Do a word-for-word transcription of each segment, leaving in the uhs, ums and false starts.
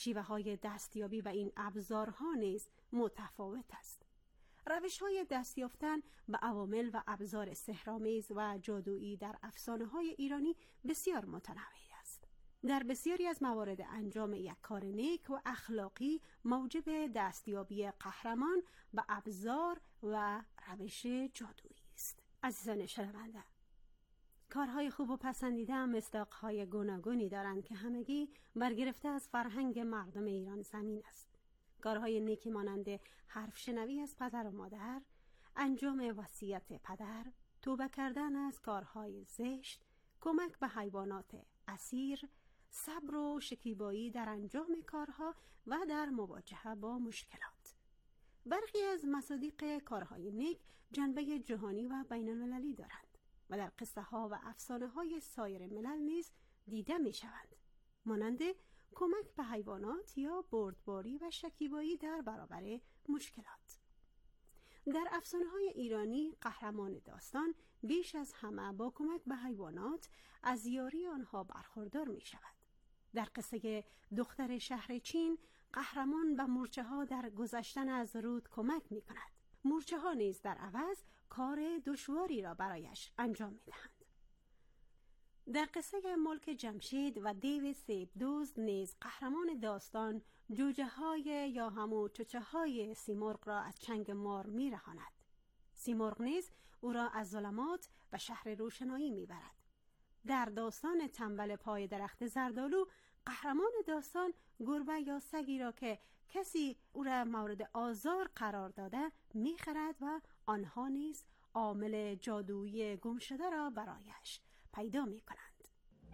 شیوه های دستیابی و این ابزارها نیز متفاوت است. روش های دست یافتن به عوامل و ابزار سحرآمیز و جادویی در افسانه های ایرانی بسیار متنوع است. در بسیاری از موارد انجام یک کار نیک و اخلاقی موجب دستیابی قهرمان به ابزار و روش جادویی است. عزیزان شنونده، کارهای خوب و پسندیده هم مصداقهای گوناگونی دارند که همگی برگرفته از فرهنگ مردم ایران زمین است. کارهای نیکی مانند حرف شنوی از پدر و مادر، انجام وصیت پدر، توبه کردن از کارهای زشت، کمک به حیوانات اسیر، صبر و شکیبایی در انجام کارها و در مواجهه با مشکلات. برخی از مصادیق کارهای نیک جنبه جهانی و بین المللی دارند و در قصه ها و افسانه های سایر ملل نیز دیده می شوند، مانند کمک به حیوانات یا بردباری و شکیبایی در برابر مشکلات. در افسانه های ایرانی قهرمان داستان بیش از همه با کمک به حیوانات از یاری آنها برخوردار می شود. در قصه دختر شهر چین قهرمان به مورچه ها در گذشتن از رود کمک می کند. مورچه ها نیز در عوض کار دشواری را برایش انجام می دهند. در قصه ملک جمشید و دیو سیب دزد نیز قهرمان داستان جوجه های یا همو چوچه های سیمرغ را از چنگ مار می رهاند. سیمرغ نیز او را از ظلمات و شهر روشنایی می برد. در داستان تنبل پای درخت زردالو قهرمان داستان گربه یا سگی را که کسی او را مورد آزار قرار داده می خرد و آنها نیز عامل جادویی گم شده را برایش پیدا می کنند.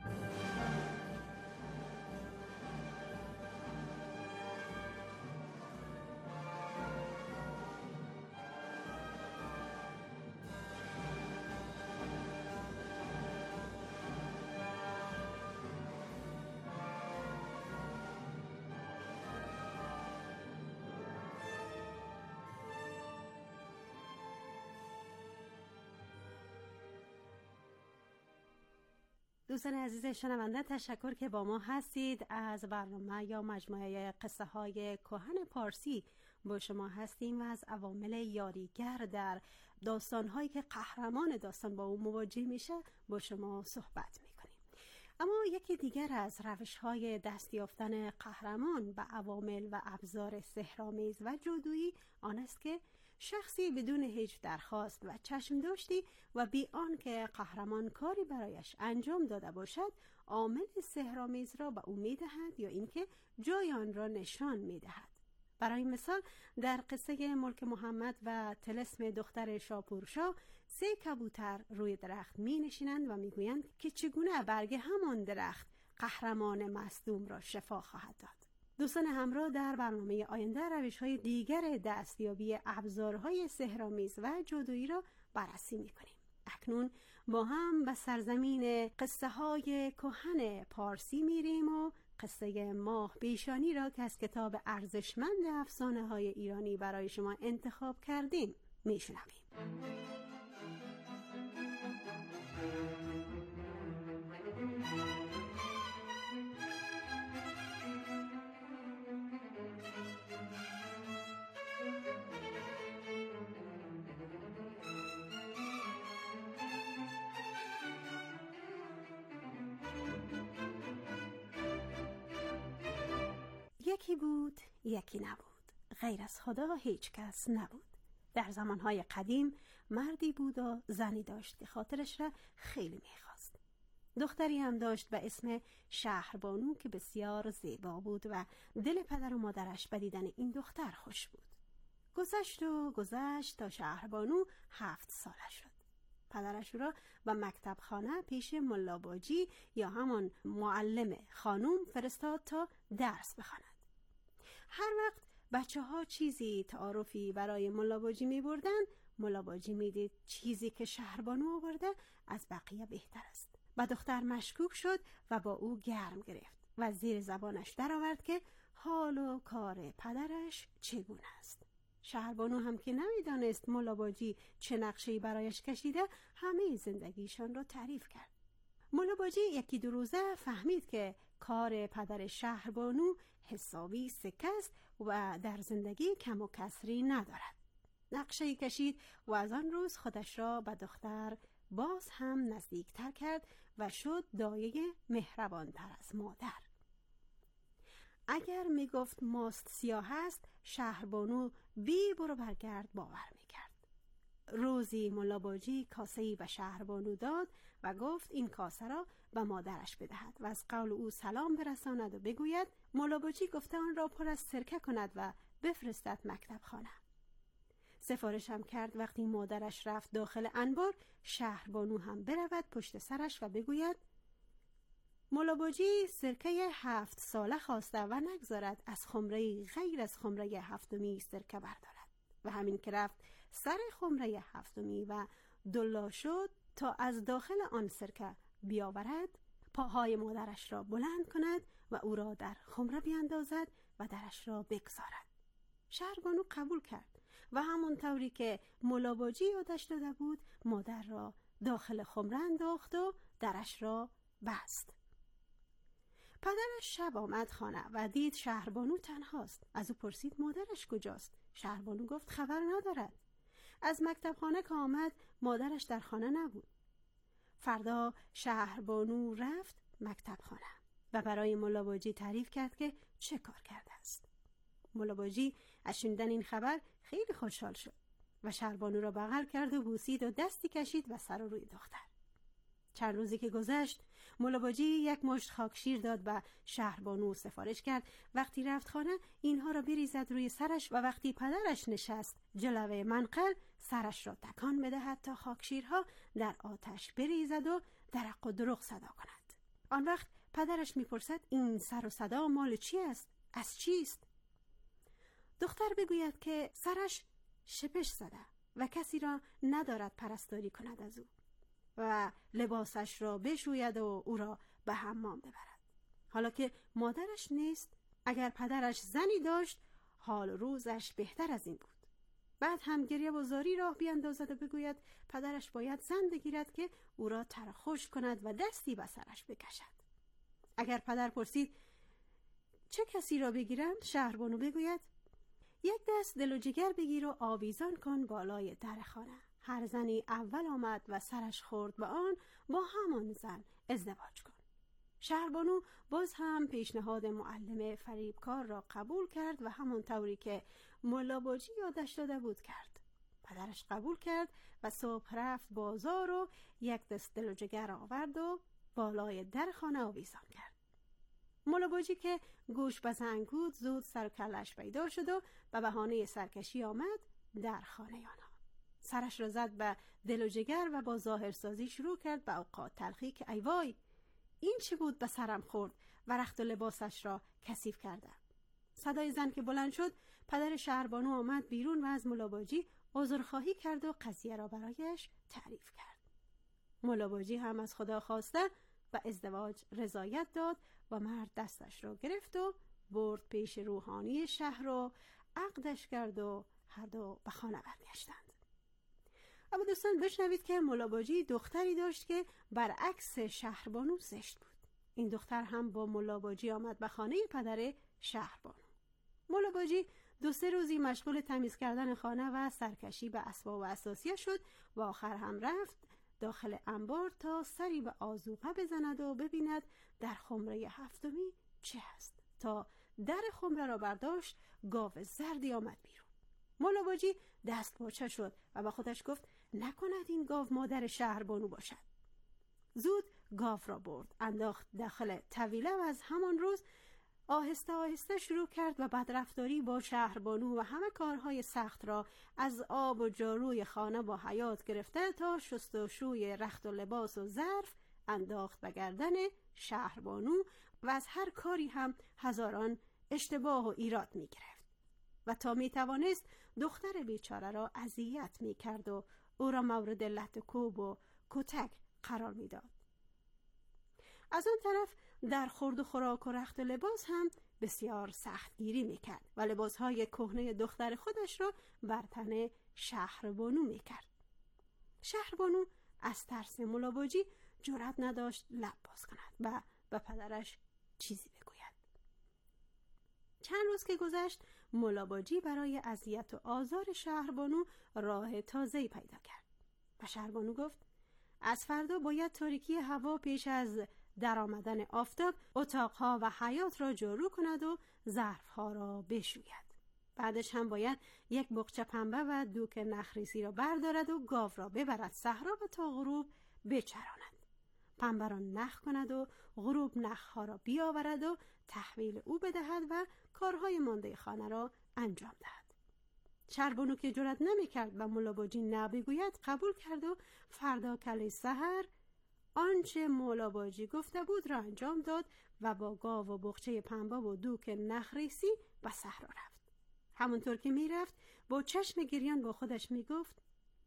دوستان عزیز شنونده، تشکر که با ما هستید. از برنامه یا مجموعه قصه های کهن پارسی با شما هستیم و از عوامل یاریگر در داستان هایی که قهرمان داستان با اون مواجه میشه با شما صحبت میکنیم. اما یکی دیگر از روش های دست یافتن قهرمان به عوامل و ابزار سحرآمیز و جادویی آن است که شخصی بدون هیچ درخواست و چشم داشتی و بی آن که قهرمان کاری برایش انجام داده باشد عامل سحرآمیز را به او میدهد یا اینکه جای آن را نشان میدهد. برای مثال در قصه ملک محمد و طلسم دختر شاپورشا سه کبوتر روی درخت می نشینند و می گویند که چگونه برگ همان درخت قهرمان مصدوم را شفا خواهد داد. دوستان همراه، در برنامه آینده روش‌های دیگر دستیابی ابزارهای سحرآمیز و جادویی را بررسی می‌کنیم. اکنون با هم به سرزمین قصه های کهن پارسی میریم و قصه ماه پیشانی را که از کتاب ارزشمند افسانه های ایرانی برای شما انتخاب کردیم میشنویم. یکی بود، یکی نبود، غیر از خدا هیچ کس نبود. در زمانهای قدیم مردی بود و زنی داشت که خاطرش را خیلی میخواست. دختری هم داشت به اسم شهربانو که بسیار زیبا بود و دل پدر و مادرش به دیدن این دختر خوش بود. گذشت و گذشت تا شهربانو هفت ساله شد. پدرش را به مکتب خانه پیش ملا باجی یا همان معلم خانوم فرستاد تا درس بخواند. هر وقت بچه ها چیزی تعارفی برای ملا باجی می بردن، ملا باجی می دید چیزی که شهربانو آورده از بقیه بهتر است. با دختر مشکوک شد و با او گرم گرفت و زیر زبانش در آورد که حال و کار پدرش چگونه است. شهربانو هم که نمیدانست ملا باجی چه نقشه‌ای برایش کشیده، همه زندگیشان را تعریف کرد. ملا باجی یکی دو روزه فهمید که کار پدر شهربانو حسابی سکه است و در زندگی کم و کسری ندارد. نقشه‌ای کشید و از آن روز خودش را به دختر باز هم نزدیکتر کرد و شد دایه مهربانتر از مادر. اگر می گفت ماست سیاه است، شهربانو بی برو برگرد باور می کرد. روزی ملا باجی کاسه‌ای به شهربانو داد و گفت این کاسه را به مادرش بدهد و از قول او سلام برساند و بگوید ملا باجی گفته آن را پر از سرکه کند و بفرستد مکتب خانه. سفارشم کرد وقتی مادرش رفت داخل انبار، شهربانو هم برود پشت سرش و بگوید ملا باجی سرکه هفت ساله خواسته و نگذارد از خمره غیر از خمره هفتمی سرکه بردارد. و همین که رفت سر خمره هفتمی و دلا شد تا از داخل آن سرکه بیاورد، پاهای مادرش را بلند کند و او را در خمره بیاندازد و درش را بگذارد. شهربانو قبول کرد و همون طوری که ملا باجی یادش داده بود مادر را داخل خمره انداخت و درش را بست. پدرش شب آمد خانه و دید شهربانو تنهاست. از او پرسید مادرش کجاست؟ شهربانو گفت خبر ندارد. از مکتب خانه که آمد مادرش در خانه نبود. فردا شهربانو رفت مکتب خانه و برای ملا باجی تعریف کرد که چه کار کرده است. ملا باجی از شنیدن این خبر خیلی خوشحال شد و شهربانو را بغل کرد و بوسید و دستی کشید و سر و روی دختر. چند روزی که گذشت ملا باجی یک مشت خاکشیر داد و شهربانو سفارش کرد وقتی رفت خانه اینها را بریزد روی سرش و وقتی پدرش نشست جلوه منقل سرش را تکان بدهد تا خاکشیرها در آتش بریزد و درق و دروغ صدا کند. آن وقت پدرش میپرسد این سر و صدا مال چی است؟ از چیست؟ دختر بگوید که سرش شپش زده و کسی را ندارد پرستاری کند از او و لباسش را بشوید و او را به حمام ببرد. حالا که مادرش نیست، اگر پدرش زنی داشت حال روزش بهتر از این بود. بعد هم گریه و زاری راه بیاندازد و بگوید پدرش باید زن بگیرد که او را ترخوش کند و دستی به سرش بکشد. اگر پدر پرسید چه کسی را بگیرم، شهربانو بگوید یک دست دل و جگر بگیر و آویزان کن بالای در خانه. هر زنی اول آمد و سرش خورد به آن، با همان زن ازدواج کن. شهربانو باز هم پیشنهاد معلم فریبکار را قبول کرد و همون طوری که ملا باجی یادش داده بود کرد. پدرش قبول کرد و صبح رفت بازار و یک دست دل و جگر آورد و بالای در خانه آویزان کرد. ملا باجی که گوش به زنگ بود زود سر و کلش پیدا شد و به بهانه سرکشی آمد در خانه آنها. سرش را زد به دل و جگر و با ظاهرسازی شروع کرد به اوقات تلخی که ای وای این چه بود به سرم خورد و رخت و لباسش را کثیف کرده. صدای زن که بلند شد پدر شهربانو آمد بیرون و از ملا باجی عذرخواهی کرد و قضیه را برایش تعریف کرد. ملا باجی هم از خدا خواسته و ازدواج رضایت داد و مرد دستش را گرفت و برد پیش روحانی شهر و عقدش کرد و هر دو به خانه برگشتند. اما دوستان بشنوید که ملا باجی دختری داشت که برعکس شهربانو زشت بود. این دختر هم با ملا باجی آمد به خانه پدر شهربانو. ملا باجی دو سه روزی مشغول تمیز کردن خانه و سرکشی به اسباب و اساسیه شد و آخر هم رفت داخل انبار تا سری به آذوقه بزند و ببیند در خمره هفتمی چه هست. تا در خمره را برداشت گاو زردی آمد بیرون. ملا باجی دست پاچه شد و با خودش گفت نکند این گاو مادر شهربانو باشد. زود گاو را برد انداخت داخل طویله و از همان روز آهسته آهسته شروع کرد و بدرفتاری با شهربانو و همه کارهای سخت را از آب و جاروی خانه با حیات گرفته تا شست و شوی رخت و لباس و ظرف انداخت به گردن شهربانو و از هر کاری هم هزاران اشتباه و ایراد می گرفت و تا می توانست دختر بیچاره را اذیت می کرد و او را مورد لت و کوب و کتک قرار می داد. از آن طرف در خورد و خوراک و رخت و لباس هم بسیار سختگیری میکرد و لباسهای کهنه دختر خودش را بر تن شهربانو میکرد. شهربانو از ترس ملا باجی جرأت نداشت لب باز کند و به پدرش چیزی بگوید. چند روز که گذشت، ملاباجی برای اذیت و آزار شهربانو راه تازه‌ای پیدا کرد و شهربانو گفت از فردا باید تاریکی هوا پیش از در آمدن آفتاب اتاقها و حیاط را جارو کند و ظرفها را بشوید. بعدش هم باید یک بقچه پنبه و دوک نخریسی را بردارد و گاو را ببرد صحرا و تا غروب بچراند. پنبه را نخ کند و غروب نخها را بیاورد و تحویل او بدهد و کارهای مانده خانه را انجام دهد. شهربانو که جرأت نمی کرد و ملاباجی نبگوید قبول کرد و فردا کله سحر آنچه ملاباجی گفته بود را انجام داد و با گاو و بقچه پنبه و دوک نخریسی به صحرا رفت. همونطور که می رفت با چشم گریان با خودش می گفت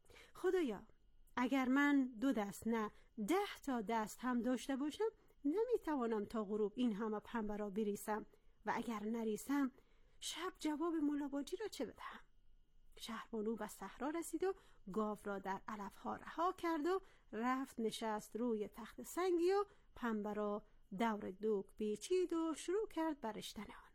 خدایا اگر من دو دست نه ده تا دست هم داشته باشم نمی توانم تا غروب این همه پنبه را بریسم و اگر نریسم شب جواب ملاباجی را چه بدهم؟ شهربانو به صحرا رسید و گاو را در علفها رها کرد و رفت نشست روی تخت سنگی و پنبه را دور دوک پیچید و شروع کرد برشتن آن.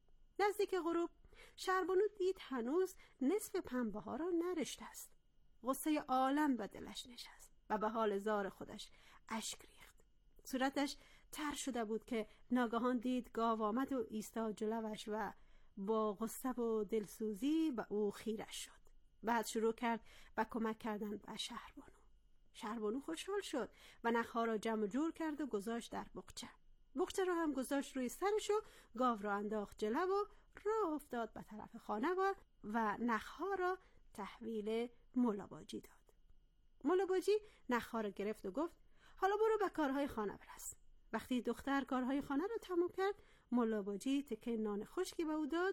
نزدیک غروب شهربانو دید هنوز نصف پنبه ها را نرشته است. غصه عالم به دلش نشست و به حال زار خودش اشک ریخت. صورتش تر شده بود که ناگهان دید گاو آمد و ایستاد جلوش و با غصه و دلسوزی به او خیره شد. بعد شروع کرد به کمک کردن به شهربانو. شهربانو خوشحال شد و نخها را جمع جور کرد و گذاشت در بقچه. بقچه را هم گذاشت روی سرش و گاو را انداخت جلو و راه افتاد به طرف خانه و, و نخها را تحویل ملاباجی داد. ملاباجی نخها را گرفت و گفت حالا برو به کارهای خانه برس. وقتی دختر کارهای خانه را تمام کرد ملاباجی تکه نان خشکی به او داد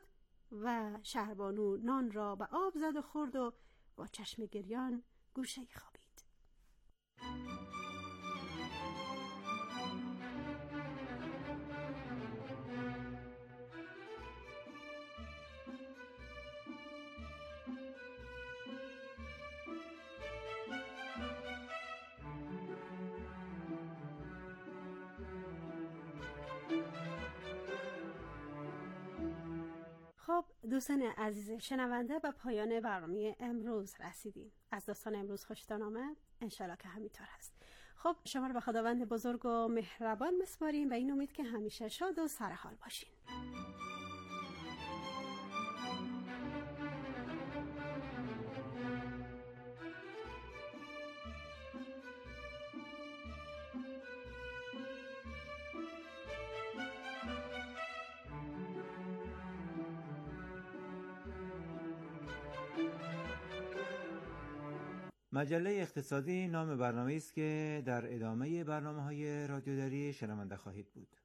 و شهربانو نان را به آب زد و خورد و با چشم گریان گوشه خوابید. خب دوستان عزیز شنونده به پایان برنامه امروز رسیدیم. از داستان امروز خوشتان آمد؟ انشالله که همینطور هست. خب شما رو به خداوند بزرگ و مهربان میسپاریم و این امید که همیشه شاد و سرحال باشین. مجله اقتصادی نام برنامه است که در ادامه برنامه‌های رادیوداری شنونده خواهید بود.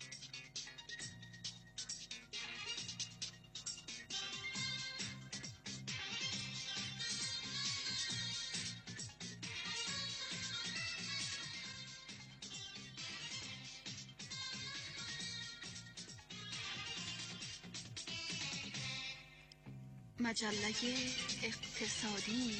مجله اقتصادی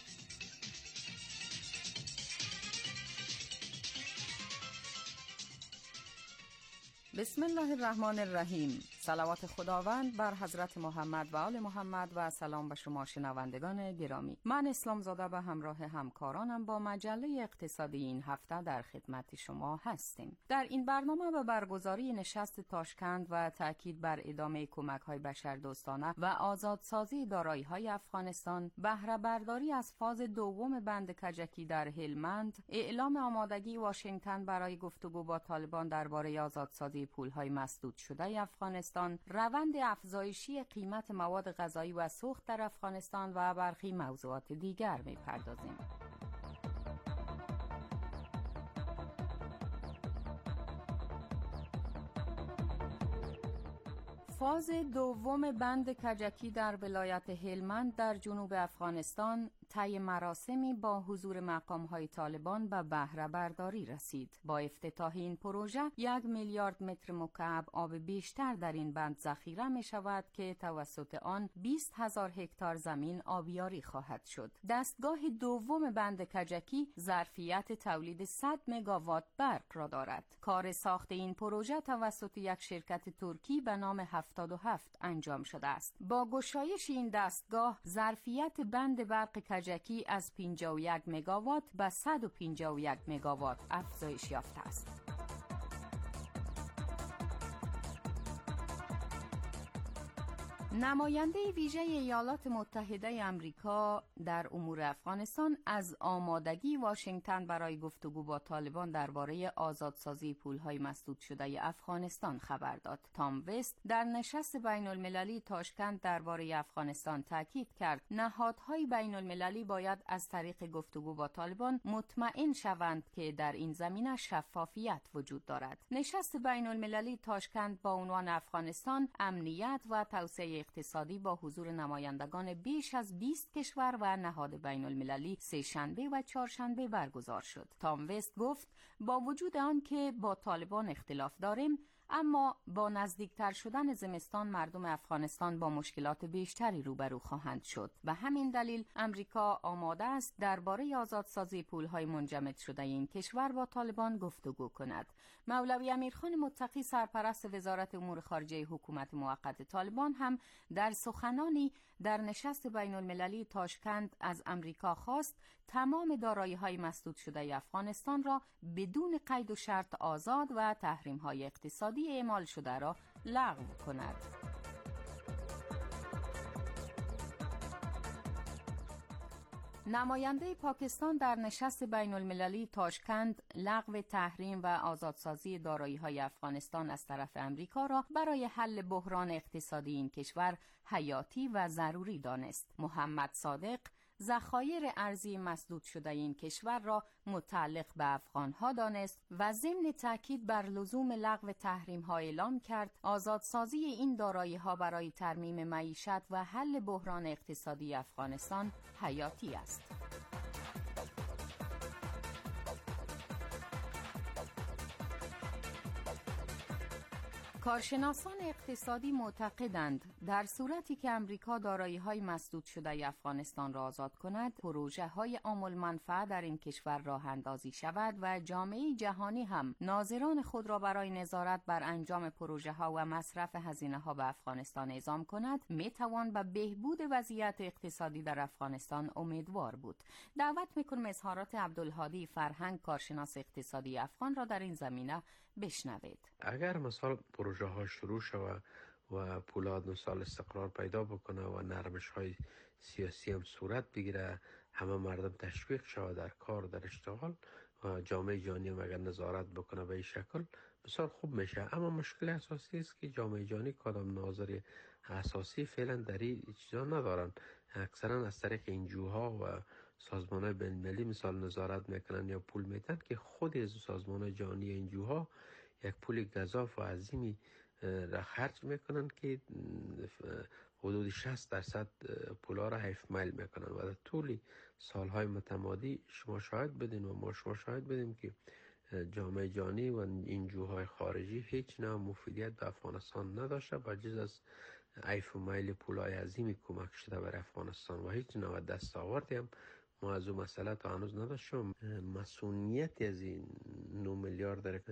بسم الله الرحمن الرحیم. صلوات خداوند بر حضرت محمد و آل محمد و سلام به شما شنوندگان گرامی. من اسلام زاده به همراه همکارانم با مجله اقتصادی این هفته در خدمت شما هستیم. در این برنامه به برگزاری نشست تاشکند و تاکید بر ادامه کمک‌های بشردوستانه و آزادسازی دارایی‌های افغانستان، بهره برداری از فاز دوم بند کجکی در هلمند، اعلام آمادگی واشنگتن برای گفتگو با طالبان درباره آزادسازی پول‌های مسدود شده افغانستان، روند افزایشی قیمت مواد غذایی و سوخت در افغانستان و برخی موضوعات دیگر می‌پردازیم. فاز دوم بند کجکی در ولایت هلمند در جنوب افغانستان طی مراسمی با حضور مقام‌های طالبان به بهره برداری رسید. با افتتاح این پروژه یک میلیارد متر مکعب آب بیشتر در این بند ذخیره می شود که توسط آن بیست هزار هکتار زمین آبیاری خواهد شد. دستگاه دوم بند کجکی ظرفیت تولید صد مگاوات برق را دارد. کار ساخت این پروژه توسط یک شرکت ترکی به نام هفتاد و هفت انجام شده است. با گشایش این دستگاه ظرفیت بند برق کجکی از پنجاه و یک مگاوات به صد و پنجاه و یک مگاوات افزایش یافته است. نماینده ویژه ایالات متحده آمریکا در امور افغانستان از آمادگی واشنگتن برای گفتگو با طالبان درباره آزادسازی پولهای مسدود شده افغانستان خبر داد. تام وست در نشست بین المللی تاشکند درباره افغانستان تاکید کرد نهادهای بین المللی باید از طریق گفتگو با طالبان مطمئن شوند که در این زمینه شفافیت وجود دارد. نشست بین المللی تاشکند با عنوان افغانستان، امنیت و توسعه اقتصادی با حضور نمایندگان بیش از بیست کشور و نهاد بین المللی سه شنبه و چهارشنبه برگزار شد. تام وست گفت با وجود آن که با طالبان اختلاف داریم، اما با نزدیکتر شدن زمستان مردم افغانستان با مشکلات بیشتری روبرو خواهند شد و همین دلیل امریکا آماده است درباره آزادسازی پولهای منجمد شده این کشور با طالبان گفتگو کند. مولوی امیرخان متقی سرپرست وزارت امور خارجه حکومت موقت طالبان هم در سخنانی در نشست بین المللی تاشکند از امریکا خواست تمام دارایی‌های مسدود شده افغانستان را بدون قید و شرط آزاد و تحریم‌های اقتصادی اعمال شده را لغو کند. نماینده پاکستان در نشست بین المللی تاشکند لغو تحریم و آزادسازی دارایی‌های افغانستان از طرف امریکا را برای حل بحران اقتصادی این کشور حیاتی و ضروری دانست. محمد صادق ذخایر ارزی مسدود شده این کشور را متعلق به افغانها دانست و ضمن تاکید بر لزوم لغو تحریم‌ها اعلام کرد آزادسازی این دارایی‌ها برای ترمیم معیشت و حل بحران اقتصادی افغانستان حیاتی است. کارشناسان اقتصادی معتقدند در صورتی که امریکا دارایی‌های مسدود شده افغانستان را آزاد کند، پروژه‌های عام المنفعه در این کشور راه اندازی شود و جامعه جهانی هم ناظران خود را برای نظارت بر انجام پروژه‌ها و مصرف هزینه‌ها به افغانستان اعزام کند، می‌توان به بهبود وضعیت اقتصادی در افغانستان امیدوار بود. دعوت می‌کنم اظهارات عبدالهادی فرهنگ، کارشناس اقتصادی افغان را در این زمینه بشنوید. اگر مثلا پروژه ها شروع شود و پولاد مثال استقرار پیدا بکنه و نرمش های سیاسی هم صورت بگیره، همه مردم تشویق شود در کار، در اشتغال و جامعه جهانی هم اگر نظارت بکنه به این شکل بسیار خوب میشه. اما مشکل اساسی است که جامعه جهانی کدام ناظر اساسی فعلا در این چیزا ندارن. اکثرا از طریق انجوها و سازمان‌های بین‌المللی مثال نظارت میکنن یا پول میدن که خود از سازمان جهانی انجوها یک پول گزاف و عظیمی را خرج میکنن که حدود شصت درصد پولا را حیف میل میکنن و در طول سالهای متمادی شما شاهد بدین و ما شما شاهد بدیم که جامعه جهانی و انجوهای خارجی هیچ نوع مفیدیت به افغانستان نداشته با جز از حیف و میل پولای عظیمی کمک شده بر افغانستان و هیچ نوع دستاوردی هم ما از اون مسئله تا هنوز نداشتم. مسئولیت از این نه میلیارد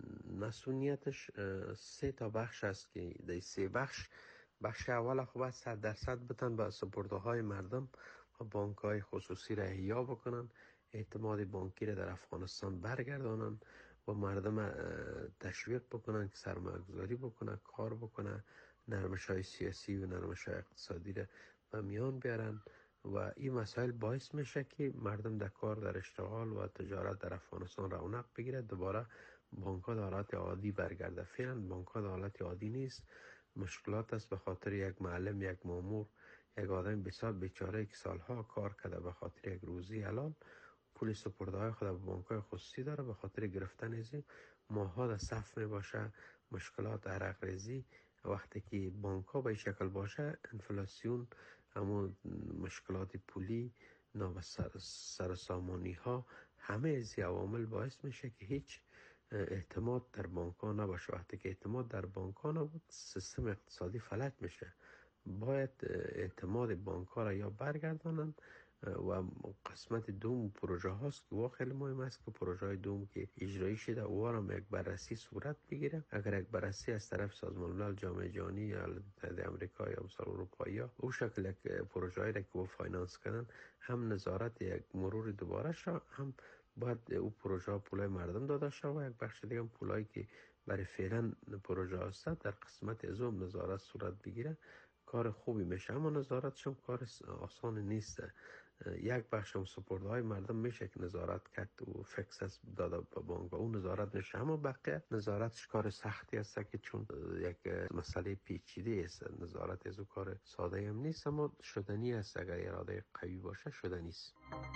مسئولیتش سه تا بخش است که در سه بخش بخش اول خوب است صد درصد بتن به سپرده های مردم و بانک های خصوصی را احیا بکنن، اعتماد بانکی را در افغانستان برگردانن و مردم تشویق بکنن که سرمایه گذاری بکنن، کار بکنن، نرمش های سیاسی و نرمش های اقتصادی را به میان بیارن و این مسائل باعث میشه که مردم در کار، در اشتغال و تجارت در افغانستان رونق بگیره، دوباره بانک ها در حالت عادی برگرده. فعلا بانک ها در حالت عادی نیست، مشکلات است به خاطر یک معلم، یک مامور، یک آدم بسیار بیچاره که سالها کار کرده به خاطر یک روزی حلال پول سپرده های خود به بانک های خصوصی داره، به خاطر گرفتن ازی ماها در صف می باشه، مشکلات عرق ریزی. وقتی که بانک ها به شکل باشه انفلاسیون، همون مشکلات پولی ناسرسامانی ها، همه از عوامل باعث میشه که هیچ اعتماد در بانک ها نباشه. وقتی که اعتماد در بانک ها نبود، سیستم اقتصادی فلج میشه. باید اعتماد بانک ها را یا برگردانن و قسمت دوم پروژه هاست که واقعا خیلی مهم است که پروژه های دوم که اجرایی شده او هم یک بررسی صورت بگیره. اگر یک بررسی از طرف سازمان ملل، جامعه جهانی یا متحده آمریکا یا مثلا اروپایی ها او شکل یک پروژه هایی که او فاینانس کنن، هم نظارت یک مرور دوباره شد، هم باید او پروژه ها پولای مردم داده شد و یک بخش دیگه هم پولایی که برای فعلا پروژه هاست در قسمت از اون نظارت صورت بگیره. کار خوبی میشه، اما نظارتش هم کار آسان نیست. یک بخش هم سپرده های مردم میشه که نظارت کرد و فکس است داده به بانک و اون نظارت میشه، اما بقیه نظارتش کار سختی است که چون یک مسئله پیچیده است. نظارت از او کار ساده هم نیست، اما شدنی است. اگر اراده قوی باشه شدنی است.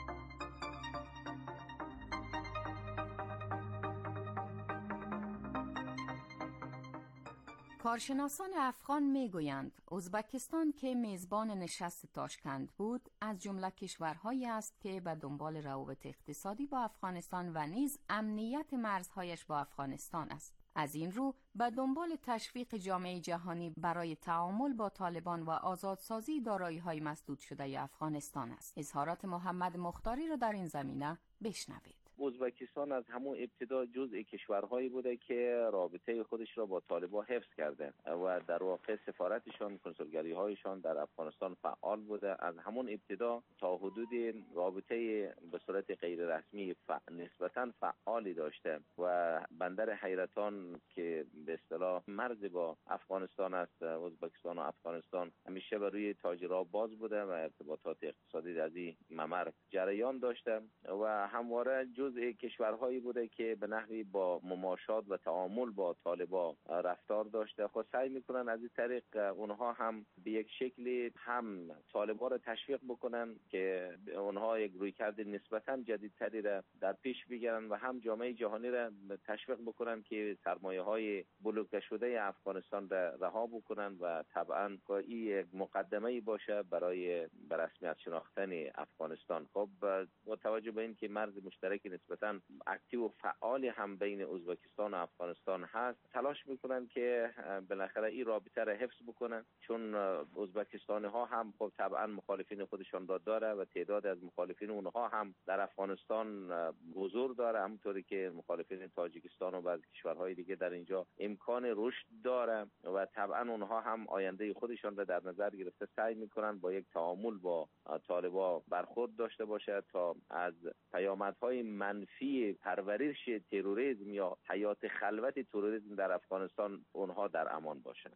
کارشناسان افغان میگویند ازبکستان که میزبان نشست تاشکند بود، از جمله کشورهایی است که به دنبال روابط اقتصادی با افغانستان و نیز امنیت مرزهایش با افغانستان است. از این رو به دنبال تشویق جامعه جهانی برای تعامل با طالبان و آزادسازی دارایی‌های مسدود شده افغانستان است. اظهارات محمد مختاری را در این زمینه بشنوید. ازبکستان از همون ابتدا جزء کشورهایی بوده که رابطه خودش را با طالبان حفظ کرده و در واقع سفارتشان، کنسولگری هایشان در افغانستان فعال بوده. از همون ابتدا تا حدود رابطه به صورت غیر رسمی نسبتاً فعالی داشته و بندر حیرتان که به اصطلاح مرز با افغانستان است، ازبکستان و افغانستان، همیشه بر روی تاجرها باز بوده و ارتباطات اقتصادی در این ممر جریان داشته و همواره جزء کشورهایی بوده که به نحوی با مماشات و تعامل با طالبان رفتار داشته. خود سعی میکنن از این طریق اونها هم به یک شکلی هم طالبان را تشویق بکنن که اونها یک رویکرد نسبتاً جدیدتری را در پیش بگیرن و هم جامعه جهانی را تشویق بکنن که سرمایه های بلوکه شده افغانستان را رها بکنن و طبعاً این یک مقدمه‌ای باشه برای به رسمیت شناختن افغانستان. خب با توجه به این که مرز مشترک نسبتاً اکتیو و فعالی هم بین ازبکستان و افغانستان هست، تلاش میکنن که بالاخره این رابطه را حفظ بکنن، چون ازبکستانی ها هم خب طبعا مخالفین خودشان را داره و تعداد از مخالفین اونها هم در افغانستان حضور داره، همونطوری که مخالفین تاجیکستان و بعضی کشورهای دیگه در اینجا امکان رشد داره و طبعا اونها هم آینده خودشان را در نظر گرفته سعی میکنن با یک تعامل با طالبان برخورد داشته باشه تا از پیامدهای منفی پرورش تروریسم یا حیات خلوت تروریسم در افغانستان اونها در امان باشند.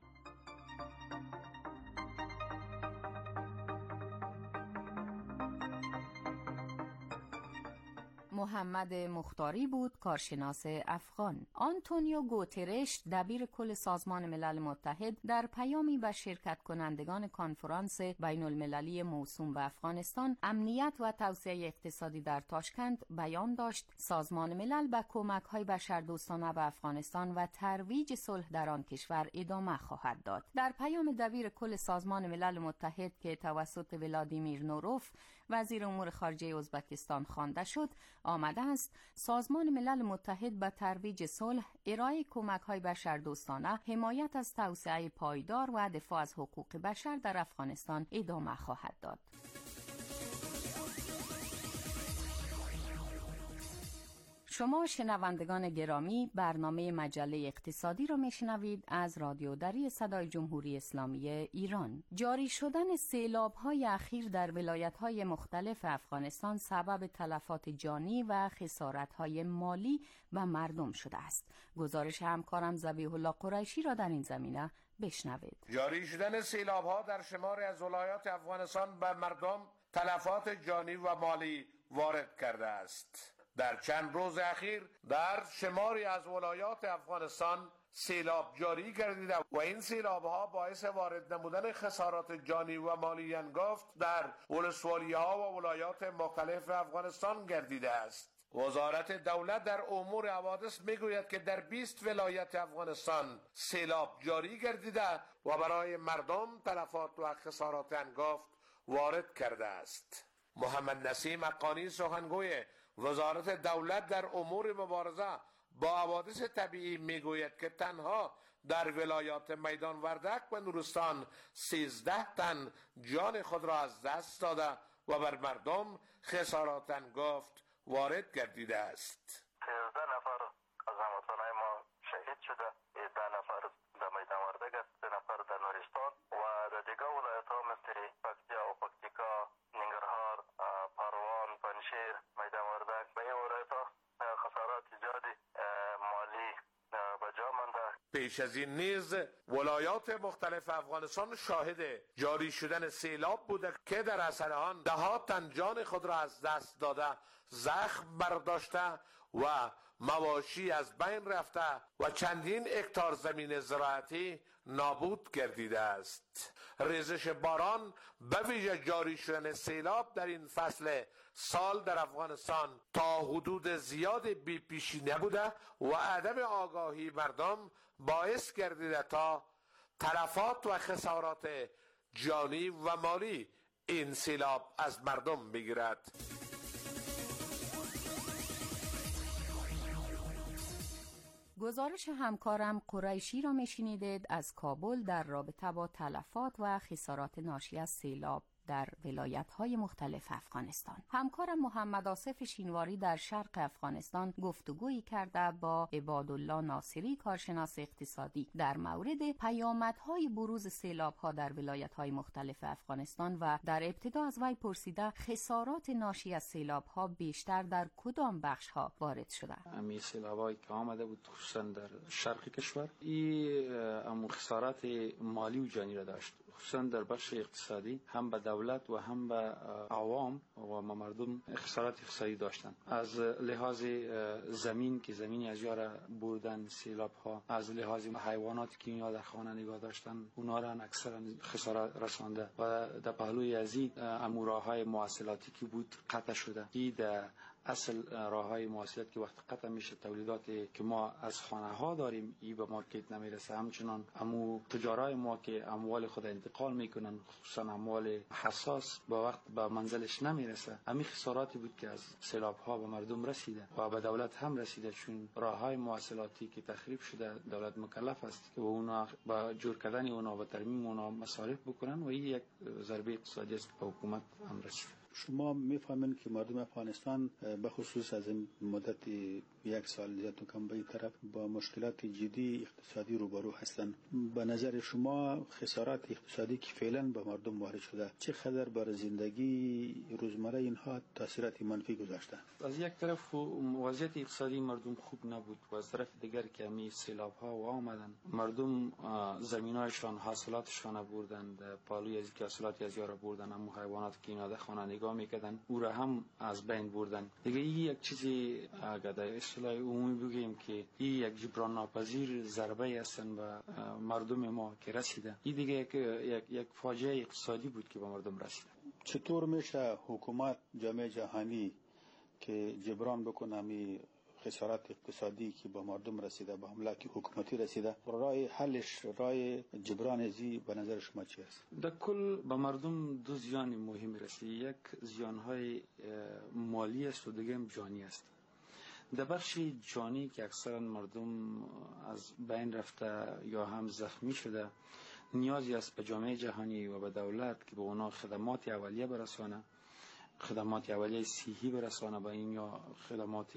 محمد مختاری بود، کارشناس افغان. آنتونیو گوترش، دبیر کل سازمان ملل متحد، در پیامی به شرکت کنندگان کنفرانس بین المللی موسوم به افغانستان، امنیت و توسعه اقتصادی در تاشکند بیان داشت سازمان ملل به کمک‌های بشردوستانه به افغانستان و ترویج صلح در آن کشور ادامه خواهد داد. در پیام دبیر کل سازمان ملل متحد که توسط ولادیمیر نوروف، وزیر امور خارجه ازبکستان خوانده شد، آمده است سازمان ملل متحد به ترویج صلح، ارائه کمک‌های بشردوستانه، حمایت از توسعه پایدار و دفاع از حقوق بشر در افغانستان ادامه خواهد داد. شما شنوندگان گرامی، برنامه مجله اقتصادی را میشنوید از رادیو دری صدای جمهوری اسلامی ایران. جاری شدن سیلاب‌های اخیر در ولایت‌های مختلف افغانستان سبب تلفات جانی و خسارت‌های مالی به مردم شده است. گزارش همکارم ذبیح الله قریشی را در این زمینه بشنوید. جاری شدن سیلاب‌ها در شماری از ولایات افغانستان به مردم تلفات جانی و مالی وارد کرده است. در چند روز اخیر در شماری از ولایات افغانستان سیلاب جاری گردیده و این سیلاب ها باعث وارد نمودن خسارات جانی و مالی هنگفت در ولسوالی ها و ولایات مختلف افغانستان گردیده است. وزارت دولت در امور حوادث میگوید که در بیست ولایت افغانستان سیلاب جاری گردیده و برای مردم تلفات و خسارات هنگفت وارد کرده است. محمد نسیم حقانی سخنگوی وزارت دولت در امور مبارزه با حوادث طبیعی میگوید که تنها در ولایات میدان وردک و نورستان سیزده تن جان خود را از دست داده و بر مردم خسارات انگفت وارد گردیده است. سیزده نفر از هموطنان ما شهید شده، ده نفر در میدان وردک است، سه نفر در نورستان و در دیگر ولایت ها مثل پکتیا و پکتیکا، ننگرهار، پروان، پنشیر، میدان وردک به این ولایت ها خسارات زیادی مالی به جا مانده. پیش از این نیز ولایات مختلف افغانستان شاهد جاری شدن سیلاب بوده که در اثر آن ده ها تن جان خود را از دست داده، زخم برداشته و مواشی از بین رفته و چندین هکتار زمین زراعتی نابود گردیده است. ریزش باران به ویژه جاری شدن سیلاب در این فصل سال در افغانستان تا حدود زیاد بی پیشی نبوده و عدم آگاهی مردم باعث گردیده تا تلفات و خسارات جانی و مالی این سیلاب از مردم بگیرد. گزارش همکارم قریشی را میشنیدید از کابل در رابطه با تلفات و خسارات ناشی از سیلاب در ولایت‌های مختلف افغانستان. همکارم محمد آصف شینواری در شرق افغانستان گفتگویی کرده با عبادالله ناصری کارشناس اقتصادی در مورد پیامدهای بروز سیلاب‌ها در ولایت‌های مختلف افغانستان و در ابتدا از وی پرسیده خسارات ناشی از سیلاب‌ها بیشتر در کدام بخش‌ها وارد شده؟ امی سیلابایی که آمده بود خصوصا در شرق کشور این امو خسارات مالی و جانی را داشت، خصوصا در بخش اقتصادی هم به دولت و هم به عوام و مردم خسارات اقتصادی داشتند. از لحاظ زمین که زمینی از یارا بردن سیلاب ها، از لحاظ حیوانات که اینها در خانه نگاه داشتن اونا را اکثرا خسارات رسانده و در پهلوی ازی امورهای مواصلاتی که بود قطع شده. این در اصل راههای مواصلات که وقت قطع میشه تولیداتی که ما از خانه ها داریم ای به مارکت نمیرسه، همچنان امو تجارای ما که اموال خود انتقال میکنن خصوصا اموال حساس با وقت به منزلش نمیرسه. همین خساراتی بود که از سیلاب ها به مردم رسیده و به دولت هم رسیده، چون راههای مواصلاتی که تخریب شده دولت مکلف است که اونا با جور کردن اونا و ترمیم اونا مصارف بکنن و این یک ضربه اقتصادی است که حکومت هم رسیده. شما میفهمین که مردم افغانستان به خصوص از این مدت یک سال زیاد کم به این طرف با مشکلات جدی اقتصادی روبرو هستند. به نظر شما خسارات اقتصادی که فعلا به مردم وارد شده چقدر بر زندگی روزمره اینها تاثیرات منفی گذاشته؟ از یک طرف وضعیت اقتصادی مردم خوب نبود و از طرف دیگر که می سیلاب ها و آمدن مردم زمینایشان حاصلاتشان بردن، پالوی از که حاصلاتی از یارا بردن، اما حیوانات که اینا در خانه نگاه میکردن او را هم از بین بردن. دیگه این یک چیزی اگر در اصطلاح عمومی بگیم که این یک جبران ناپذیر ضربه هستن به مردم ما که رسیده. این دیگه یک یک, یک فاجعه اقتصادی بود که به مردم رسیده. چطور میشه حکومت جامعه جهانی که جبران بکنه می خسارات اقتصادی که به مردم رسیده، به املاک حکومتی رسیده، راه حلش، راه جبران ازی به نظر شما چی است؟ در کل به مردم دو زیان مهم رسیده، یک زیانهای مالی است و دیگه جانی است. در بخش جانی که اکثرا مردم از بین رفته یا هم زخمی شده، نیازی است به جامعه جهانی و به دولت که به اونا خدمات اولیه برسانه، خدمات اولیه صحی برسانه به این یا خدمات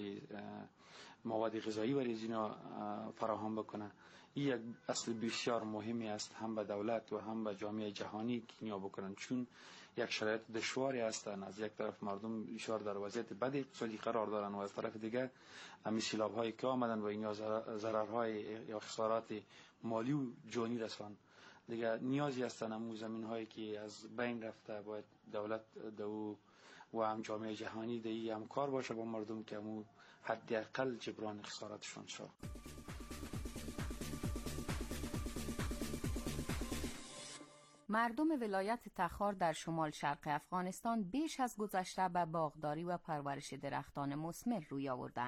مواد غذایی برای اینا فراهم بکنه. این یک اصل بسیار مهمی است هم به دولت و هم به جامعه جهانی که اینا بکنن، چون یک شرایط دشواری هستند. از یک طرف مردم بسیار در وضعیت بد اقتصادی قرار دارن و از طرف دیگه همین سیلاب هایی که آمدن و اینا ضررهای یا خسارات مالی و جانی رسان. دیگه نیازی هستن همون زمین هایی که از بین رفته باید دولت دو و هم جامعه جهانی دی هم کار باشه با مردم که همون حداقل جبران خساراتشون شد. مردم ولایت تخار در شمال شرق افغانستان بیش از گذشته به باغداری و پرورش درختان مثمر روی آوردند.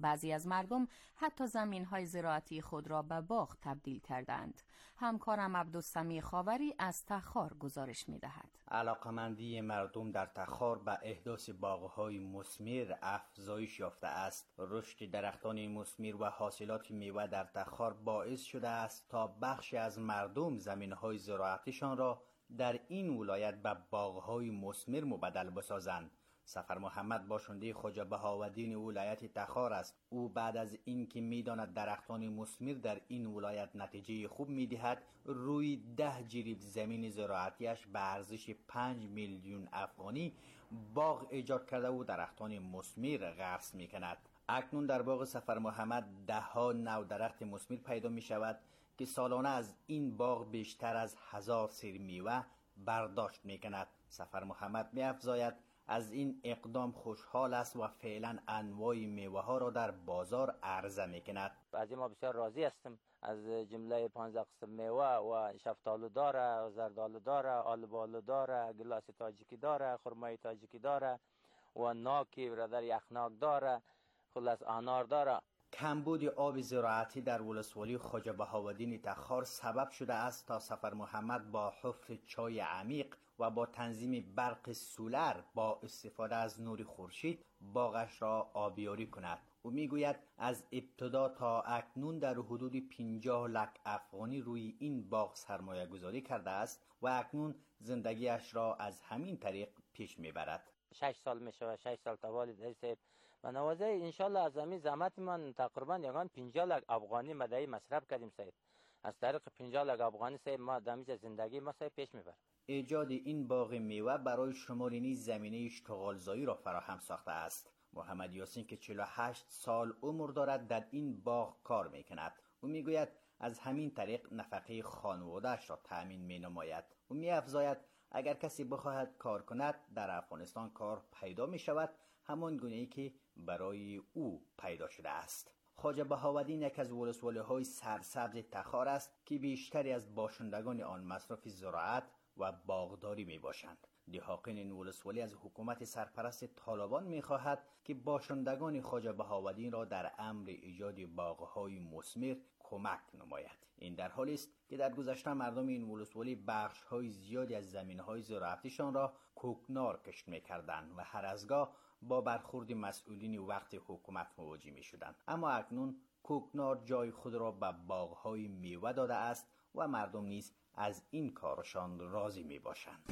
بعضی از مردم حتی زمین‌های زراعتی خود را به باغ تبدیل کردند. همکارم عبدالسمیع خاوری از تخار گزارش می‌دهد. علاقمندی مردم در تخار به احداث باغ‌های مثمر افزایش یافته است. رشد درختان مثمر و حاصلات میوه در تخار باعث شده است تا بخشی از مردم زمین‌های زراعتیشان را در این ولایت به باغ‌های مثمر مبدل بسازند. سفر محمد باشنده خواجه بهاءالدین ولایت تخار است. او بعد از اینکه میداند درختان مثمر در این ولایت نتیجه خوب میدهد، روی ده جریب زمین زراعتیش به ارزش پنج میلیون افغانی باغ ایجاد کرده و درختان مثمر غرس میکند. اکنون در باغ سفر محمد ده ها نوع درخت مثمر پیدا می شود که سالانه از این باغ بیشتر از هزار سیر میوه برداشت می کند. سفر محمد می افزاید از این اقدام خوشحال است و فعلا انواع میوه ها را در بازار عرضه می کند. از این ما بسیار راضی هستم. از جمله پانزده قسم میوه و شفتالو داره، زردالو داره، آلوبالو داره، گلاس تاجیکی داره، خرمای تاجیکی داره و ناکی برادر یخناک داره، خلاص انار داره. کمبود آب زراعتی در ولسوالی خواجه بهاءالدین تخار سبب شده است تا سفر محمد با حفر چای عمیق و با تنظیم برق سولر با استفاده از نور خورشید باغش را آبیاری کند. او میگوید از ابتدا تا اکنون در حدود پنجاه لک افغانی روی این باغ سرمایه گذاری کرده است و اکنون زندگیش را از همین طریق پیش میبرد. شش سال میشه و شش سال توالی در سیب و نوازه انشالله از همین زحمت من تقریبا یگان پنجاه لک افغانی مدعی مصرف کردیم سید. از طریق پنجاه لک افغانی سید ما دمیج زندگی ما سید پیش میبرد. ایجاد این باغ میوه برای شماری نیز زمینه اشتغالزایی را فراهم ساخته است. محمد یاسین که چهل و هشت سال عمر دارد در این باغ کار میکند. او میگوید از همین طریق نفقه خانواده‌اش را تأمین مینماید. او میافزاید اگر کسی بخواهد کار کند در افغانستان کار پیدا می شود، همان گونه‌ای که برای او پیدا شده است. خواجه بهاءالدین یک از ولسوالی‌های سرسبز تخار است که بیشتری از باشندگان آن مصرف زراعت و باغداری می باشند. دهاقین این ولسوالی از حکومت سرپرست طالبان می خواهد که باشندگان خواجه بهاءالدین را در امر ایجاد باغ‌های مثمر کمک نماید. این در حالی است که در گذشته مردم این ولسوالی بخش‌های زیادی از زمین‌های زراعتیشان را کوکنار کشت می‌کردند و هر از گاه با برخورد مسئولین وقت حکومت مواجه می‌شدند. اما اکنون کوکنار جای خود را به باغ‌های میوه داده است و مردم نیز از این کارشان راضی می‌باشند.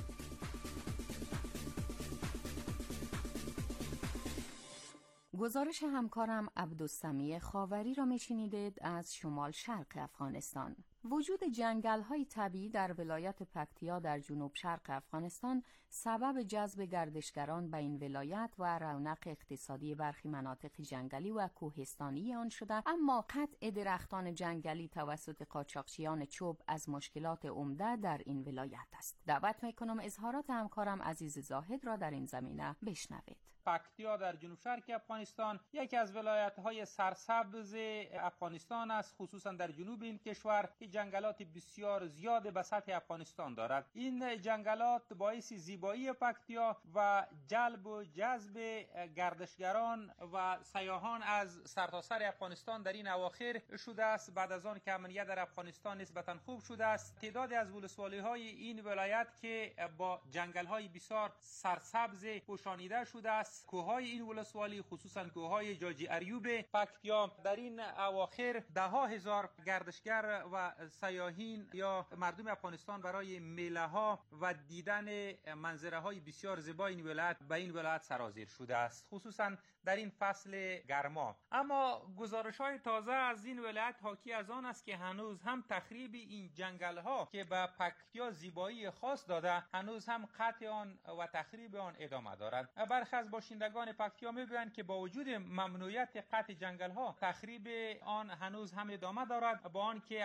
گزارش همکارم عبدالسمیع خاوری را میشنیدید از شمال شرق افغانستان. وجود جنگل‌های طبیعی در ولایت پکتیا در جنوب شرق افغانستان سبب جذب گردشگران به این ولایت و رونق اقتصادی برخی مناطق جنگلی و کوهستانی آن شده، اما قطع درختان جنگلی توسط قاچاقچیان چوب از مشکلات عمده در این ولایت است. دعوت میکنم اظهارات همکارم عزیز زاهد را در این زمینه بشنوید. پکتیا در جنوب شرق افغانستان یکی از ولایت‌های سرسبز افغانستان است، خصوصا در جنوب این کشور که جنگلات بسیار زیاد به سطح افغانستان دارد. این جنگلات باعث زیبایی پکتیا و جلب و جذب گردشگران و سیاحان از سرتاسر افغانستان در این اواخر شده است. بعد از آن که امنیت در افغانستان نسبتا خوب شده است، تعدادی از ولسوالی‌های این ولایت که با جنگل‌های بسیار سرسبز پوشانیده شده است، کوههای این ولسوالی خصوصا کوههای جاجی اریوب پکتیا در این اواخر ده ها هزار گردشگر و سیاحین یا مردم افغانستان برای میله ها و دیدن منظره های بسیار زیبا این ولایت به این ولایت سرازیر شده است، خصوصا در این فصل گرما. اما گزارش های تازه از این ولایت حاکی از آن است که هنوز هم تخریب این جنگل ها که به پکتیا زیبایی خاص داده، هنوز هم قطع آن و تخریب آن ادامه دارد. برخی از باشندگان پکتیا میگویند که با وجود ممنوعیت قطع جنگل ها، تخریب آن هنوز هم ادامه دارد، با آن که از سوی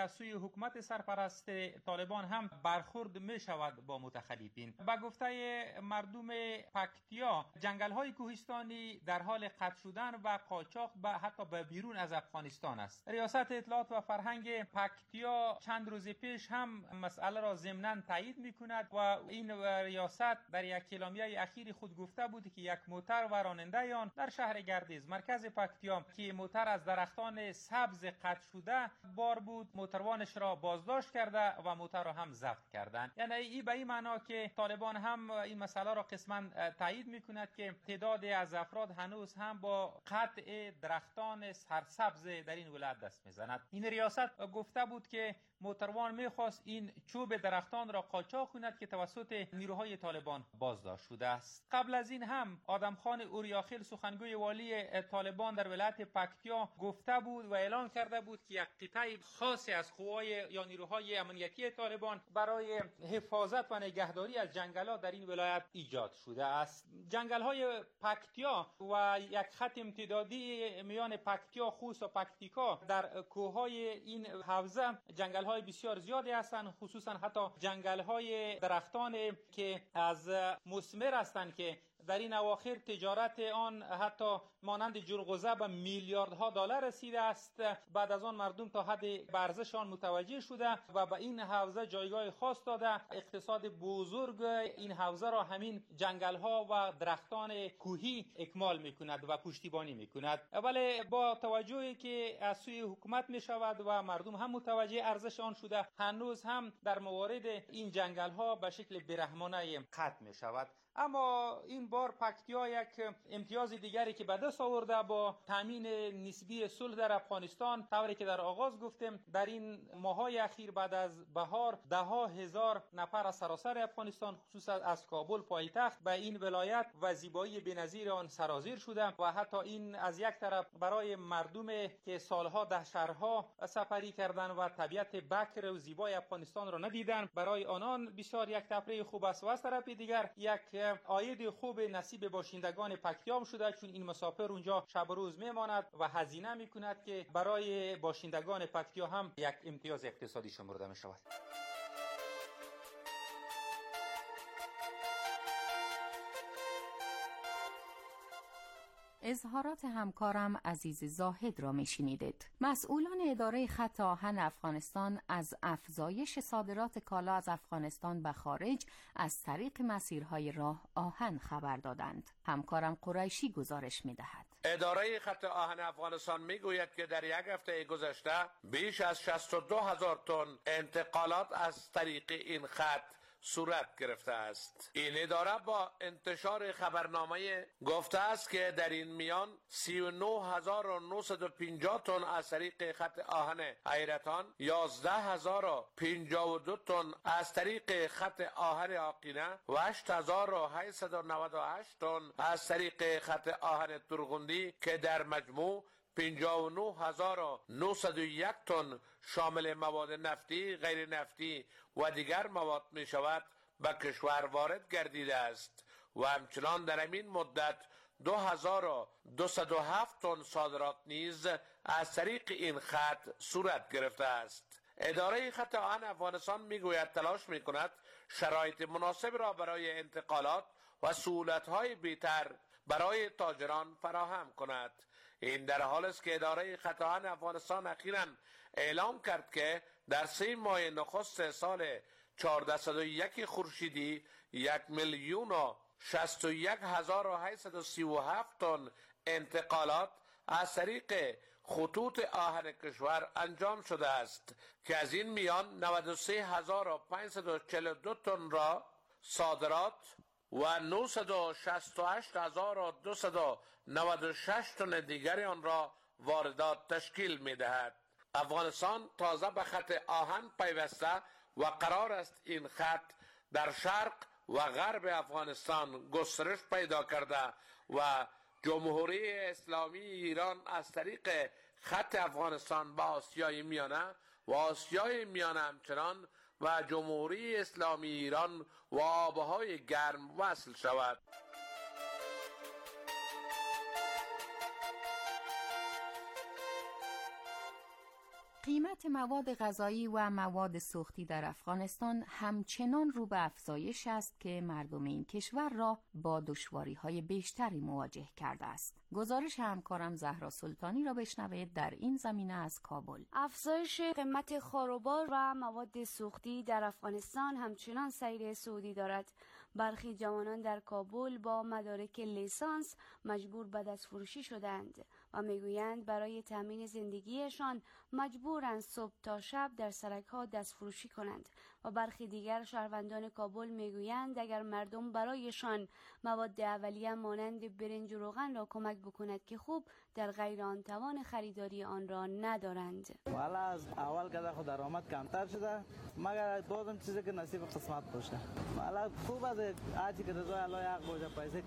حکومت سرپرست طالبان هم برخورد می شود با متخلفین. به گفته مردم پکتیا، جنگل‌های کوهستانی در حال قطع شدن و قاچاق به حتی به بیرون از افغانستان است. ریاست اطلاعات و فرهنگ پکتیا چند روز پیش هم مسئله را ضمناً تایید می‌کند و این ریاست در یک کلامیه اخیر خود گفته بود که یک موتر و راننده آن در شهر گردیز مرکز پکتیا که موتر از درختان سبز قطع شده بار بود، موتروانش را بازداشت کرده و موتر را هم ضبط کردند. یعنی این به این معنا که طالبان هم این مسئله را قسماً تایید می‌کند که تعدادی از افراد هنوز هم با قطع درختان سرسبز در این ولایت دست می‌زند. این ریاست گفته بود که موتروان می‌خواست این چوب درختان را قاچاق کند که توسط نیروهای طالبان بازداشت شده است. قبل از این هم آدمخان اوریاخیل سخنگوی والی طالبان در ولایت پکتیا گفته بود و اعلان کرده بود که یک قطعه خاصی از قوای یا نیروهای امنیتی طالبان برای حفاظت و نگهداری از جنگلات در این ولایت ایجاد شده است. جنگل‌های پکتیا و یک خط امتدادی میان پکتیا، خوست و پکتیکا در کوههای این حوزه جنگل‌های بسیار زیادی هستند، خصوصا حتی جنگل‌های درختان که از مثمر هستند که در این اواخر تجارت آن حتی مانند جلغوزه به میلیاردها دلار رسیده است. بعد از آن مردم تا حد ارزش آن متوجه شده و به این حوزه جایگاه خاص داده. اقتصاد بزرگ این حوزه را همین جنگل‌ها و درختان کوهی اکمال می‌کند و پشتیبانی می‌کند. ولی با توجهی که از سوی حکومت می‌شود و مردم هم متوجه ارزش آن شده، هنوز هم در موارد این جنگل‌ها به شکل بیرحمانه قطع می‌شود. اما این بار پکتیا یک امتیاز دیگری که به دست آورده با تامین نسبی صلح در افغانستان، طوری که در آغاز گفتیم در این ماهای اخیر بعد از بهار ده ها هزار نفر از سراسر افغانستان خصوصا از کابل پایتخت به این ولایت و زیبایی بی‌نظیر آن سرازیر شده و حتی این از یک طرف برای مردم که سالها در شهرها سفری کردند و طبیعت بکر و زیبای افغانستان را ندیدند، برای آنان بسیار یک تفریح خوب است و از طرف دیگر یک عاید خوب نصیب باشندگان پکتیا شده، چون این مسافر اونجا شب و روز میماند و هزینه میکند که برای باشندگان پکتیا هم یک امتیاز اقتصادی شمرده می شود. اظهارات همکارم عزیز زاهد را میشنیدید. مسئولان اداره خط آهن افغانستان از افزایش صادرات کالا از افغانستان به خارج از طریق مسیرهای راه آهن خبر دادند. همکارم قریشی گزارش میدهد. اداره خط آهن افغانستان میگوید که در یک هفته گذشته بیش از شصت و دو هزار تن انتقالات از طریق این خط صورت گرفته است. این اداره با انتشار خبرنامه گفته است که در این میان سی و نه هزار و نهصد و پنجاه تن از طریق خط آهن حیرتان، یازده هزار و پنجاه و دو تن از طریق خط آهن آقینه و هشت هزار و هشتصد و نود و هشت تن از طریق خط آهن ترغندی که در مجموع پنجاه و نه هزار و نهصد و یک تن شامل مواد نفتی، غیر نفتی و دیگر مواد می شود به کشور وارد گردیده است و همچنان در همین مدت دو هزار و دویست و هفت تن صادرات نیز از طریق این خط صورت گرفته است. اداره خط آهن افغانستان میگوید تلاش میکند شرایط مناسب را برای انتقالات و سهولت‌های بهتر برای تاجران فراهم کند. این در حال است که اداره خط آهن افغانستان اخیراً اعلام کرد که در سه ماه نخست سال چهارصد و یک خورشیدی یک میلیون و شصت و یک هزار و هشتصد و سی و هفت تن انتقالات از طریق خطوط آهن کشور انجام شده است که از این میان نود و سه هزار و پانصد و چهل و دو تن را صادرات و نهصد و شصت و هشت هزار و دویست و نود و شش تن دیگر آن را واردات تشکیل می دهد. افغانستان تازه به خط آهن پیوسته و قرار است این خط در شرق و غرب افغانستان گسترش پیدا کرده و جمهوری اسلامی ایران از طریق خط افغانستان به آسیای میانه و آسیای میانه همچنان و جمهوری اسلامی ایران و آبهای گرم وصل شود. قیمت مواد غذایی و مواد سوختی در افغانستان همچنان رو به افزایش است که مردم این کشور را با دشواری‌های بیشتری مواجه کرده است. گزارش همکارم زهرا سلطانی را بشنوید در این زمینه از کابل. افزایش قیمت خاروبار و مواد سوختی در افغانستان همچنان سیر صعودی دارد. برخی جوانان در کابل با مدارک لیسانس مجبور به دستفروشی شدند و میگویند برای تامین زندگیشان مجبورند صبح تا شب در سرک‌ها دستفروشی کنند و برخی دیگر شهروندان کابل میگویند اگر مردم برایشان مواد اولیه مانند برنج و روغن را کمک بکند که خوب در غیر آن توان خریداری آن را ندارند. والا از اول که خود درآمد کمتر شده مگر بازم چیزی که نصیب قسمت باشه. والا خوب از آجی که رضای الله حق باشه پیسه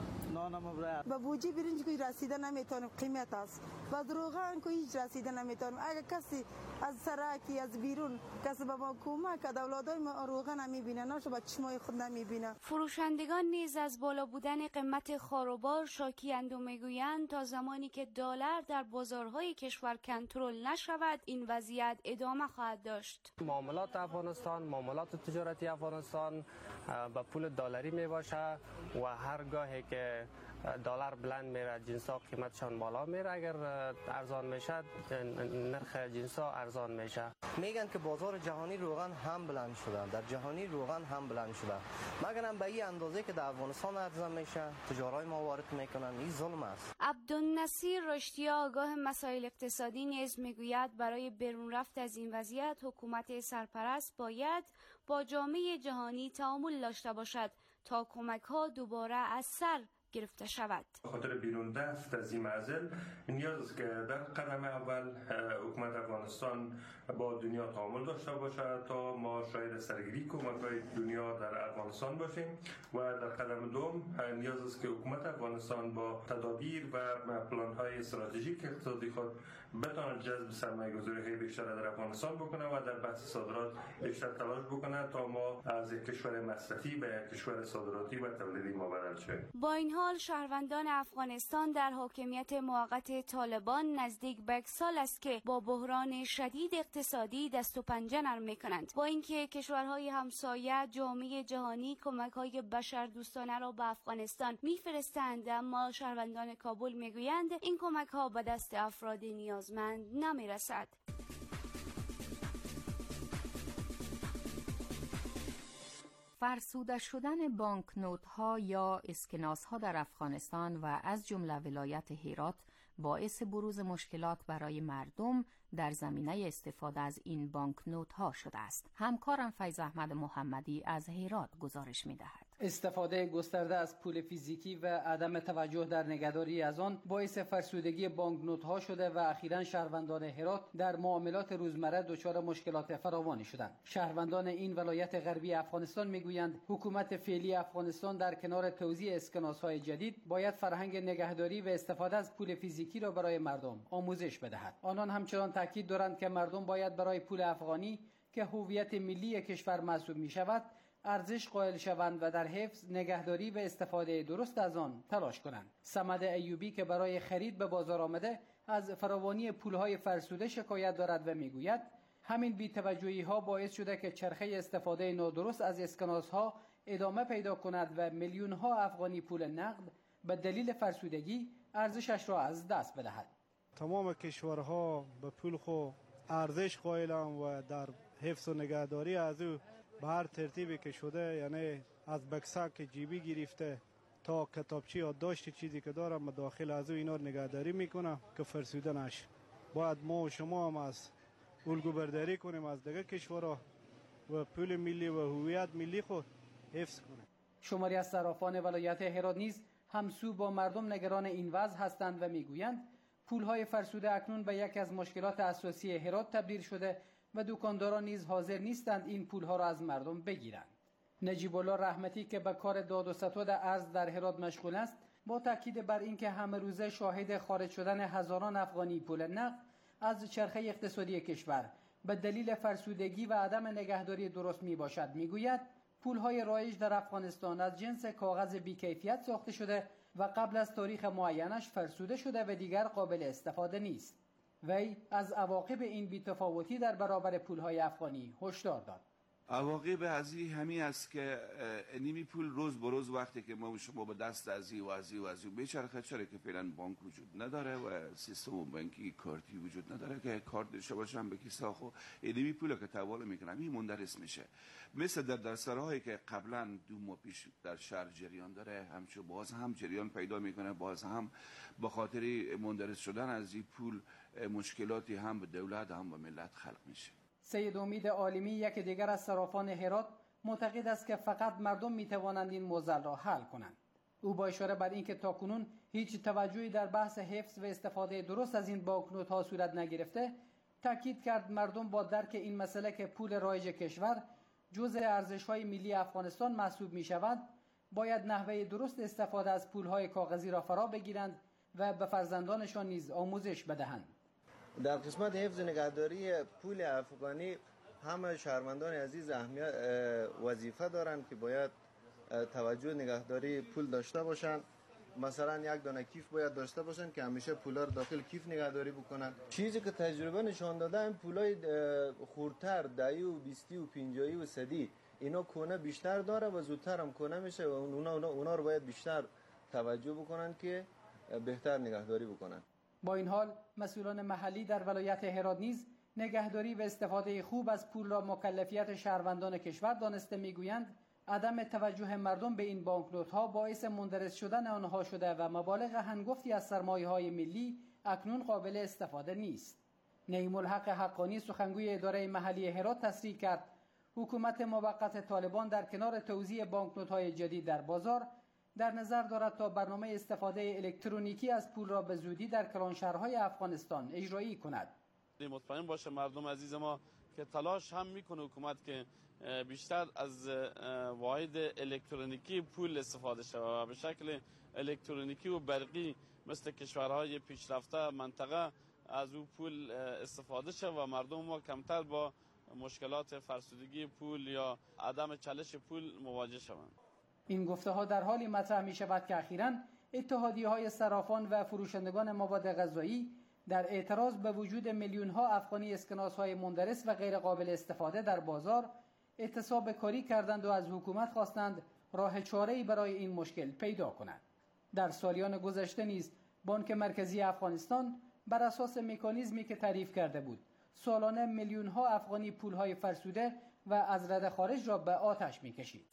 با بوجی برنج کوی رسیده نمیتونیم قیمت است و روغن کوی هیچ رسیده نمیتونیم. اگر کسی از سرکی از بیرون کسی به ما کمک اولادای ما روغن نمیبینه نشه با چشمای خود نمیبینه. فروشندگان نیز از بالا بودن قیمت خاروبار شاکی‌اند و میگویند تا زمانی که دلار در بازارهای کشور کنترل نشود این وضعیت ادامه خواهد داشت. معاملات افغانستان، معاملات تجارتی افغانستان با پول دلاری میباشه و هرگاهی که دلار بلند میره جنسا قیمتشان بالا میره، اگر ارزان میشه نرخ جنسا ارزان میشه. میگن که بازار جهانی روغن هم بلند شده، در جهانی روغن هم بلند شده، مگر هم به این اندازه که در افغانستان ارزان میشه تجارای ما وارد میکنن. این ظلم است. عبدالنصیر رشدی آگاه مسائل اقتصادی نیز میگوید برای بیرون رفت از این وضعیت حکومت سرپرست باید با جامعه جهانی تعامل داشته باشد تا کمک ها دوباره از سر گرفته شود. خاطر بیرون رفت از این معضل نیاز است که در قدم اول حکومت افغانستان با دنیا تعامل داشته باشد تا ما شاید سرگیری کمک‌های دنیا در افغانستان باشیم و در قدم دوم نیاز است که حکومت افغانستان با تدابیر و پلان‌های استراتژیک اقتصادی خود بتواند جذب سرمایه‌گذاری‌های بیشتر در افغانستان بکنه و در بحث صادرات بیشتر تلاش بکنه تا ما از یک کشور مصرفی به یک کشور صادراتی و تولیدی ما بدل شویم. با این حال شهروندان افغانستان در حاکمیت موقت طالبان نزدیک به یک سال است که با بحران شدید اقتصادی دست و پنجه نرم می‌کنند. با اینکه کشورهای همسایه جامعه جهانی کمک‌های بشردوستانه را به افغانستان می‌فرستند، اما شهروندان کابل می‌گویند این کمک‌ها به دست افراد نیازمند نمی‌رسد. فرسوده شدن بانکنوت ها یا اسکناس ها در افغانستان و از جمله ولایت هرات باعث بروز مشکلات برای مردم در زمینه استفاده از این بانکنوت ها شده است. همکارم فیض احمد محمدی از هرات گزارش می دهد. استفاده گسترده از پول فیزیکی و عدم توجه در نگهداری از آن باعث فرسودگی بانکنوت ها شده و اخیراً شهروندان هرات در معاملات روزمره دچار مشکلات فراوانی شدند. شهروندان این ولایت غربی افغانستان میگویند حکومت فعلی افغانستان در کنار توزیع اسکناس های جدید باید فرهنگ نگهداری و استفاده از پول فیزیکی را برای مردم آموزش بدهد. آنان همچنان تاکید دارند که مردم باید برای پول افغانی که هویت ملی کشور محسوب می شود ارزش قائل شوند و در حفظ، نگهداری و استفاده درست از آن تلاش کنند. صمد ایوبی که برای خرید به بازار آمده از فراوانی پولهای فرسوده شکایت دارد و میگوید همین بی‌توجهی ها باعث شده که چرخه استفاده نادرست از اسکناس ها ادامه پیدا کند و میلیون ها افغانی پول نقد به دلیل فرسودگی ارزشش را از دست بدهد. تمام کشورها به پول خود ارزش قائلند و در حفظ و نگهداری از او به هر ترتیبی که شده، یعنی از بکسک جیبی گرفته تا کتابچه یا داشت چیزی که دارم مداخل از او اینا نگهداری میکنم که فرسوده نشه. باید ما و شما هم از الگو برداری کنیم از دیگر کشورها و پول ملی و هویت ملی خود حفظ کنیم. شماری از صرافان ولایت هرات نیز همسو با مردم نگران این وضع هستند و میگویند پولهای فرسوده اکنون به یک از مشکلات اساسی هرات تبدیل شده و دکانداران نیز حاضر نیستند این پولها را از مردم بگیرند. نجیب الله رحمتی که به کار داد و ستد ارز در هرات مشغول است، با تاکید بر اینکه همه روزه شاهد خارج شدن هزاران افغانی پول نقد از چرخه اقتصادی کشور به دلیل فرسودگی و عدم نگهداری درست می باشد، میگوید پولهای رایج در افغانستان از جنس کاغذ بی‌کیفیت ساخته شده و قبل از تاریخ معینش فرسوده شده و دیگر قابل استفاده نیست. وی از عواقب این بی‌تفاوتی در برابر پولهای افغانی هشدار داد. عواقب از این همین است که نیمی پول روز به روز وقتی که ما شما به دست از این و از این و از این بچرخه، چرا که فعلا بانک وجود نداره و سیستم بانکی کارتی وجود نداره که کارت داشته باشم به کیسه خو نیمی پول که تحویل میکنم این مندرس میشه. مثل در درسرهایی که قبلا دو ماه پیش در شهر جریان داره، همچو باز هم جریان پیدا میکنه، باز هم به خاطر مندرس شدن از این پول مشکلاتی هم به دولت هم به ملت خلق میشه. سید امید عالمی، یک دیگر از صرافان هرات، معتقد است که فقط مردم میتوانند این معضل را حل کنند. او با اشاره بر اینکه تاکنون هیچ توجهی در بحث حفظ و استفاده درست از این بانکنوت ها صورت نگرفته، تاکید کرد مردم با درک این مسئله که پول رایج کشور جزء ارزش‌های ملی افغانستان محسوب می‌شود، باید نحوه درست استفاده از پول‌های کاغذی را فرا بگیرند و به فرزندانشان نیز آموزش بدهند. در قسمت حفظ نگهداری پول افغانی همه شهروندان عزیز اهمیت وظیفه دارند که باید توجه نگهداری پول داشته باشند. مثلا یک دانه کیف باید داشته باشند که همیشه پولا رو داخل کیف نگهداری بکنن. چیزی که تجربه نشان داده این پولای خردتر دهی و بیستی و پنجایی و صدی اینا کنه بیشتر داره و زودتر هم کنه میشه و اونا, اونا, اونا رو باید بیشتر توجه بکنن که بهتر نگهداری بکنن. با این حال مسئولان محلی در ولایت هرات نیز نگهداری و استفاده خوب از پول را مکلفیت شهروندان کشور دانسته میگویند عدم توجه مردم به این بانکنوت ها باعث مندرس شدن آنها شده و مبالغ هنگفتی از سرمایه های ملی اکنون قابل استفاده نیست. نعیم الحق حقانی، سخنگوی اداره محلی هرات، تصریح کرد حکومت موقت طالبان در کنار توزیع بانکنوت های جدید در بازار در نظر دارد تا برنامه استفاده الکترونیکی از پول را به زودی در کلانشهرهای افغانستان اجرایی کند. مطمئن باشه مردم عزیز ما که تلاش هم میکنه حکومت که بیشتر از واحد الکترونیکی پول استفاده شود و به شکل الکترونیکی و برقی مثل کشورهای پیشرفته منطقه از او پول استفاده شود و مردم ما کمتر با مشکلات فرسودگی پول یا عدم چالش پول مواجه شوند. این گفته ها در حالی مطرح می شود که اخیراً اتحادیه های صرافان و فروشندگان مواد غذایی در اعتراض به وجود میلیون ها افغانی اسکناس های مندرس و غیر قابل استفاده در بازار اعتصاب کاری کردند و از حکومت خواستند راه چاره‌ای برای این مشکل پیدا کند. در سالیان گذشته نیز بانک مرکزی افغانستان بر اساس مکانیزمی که تعریف کرده بود سالانه میلیون ها افغانی پول های فرسوده و از رده خارج را به آتش می کشید.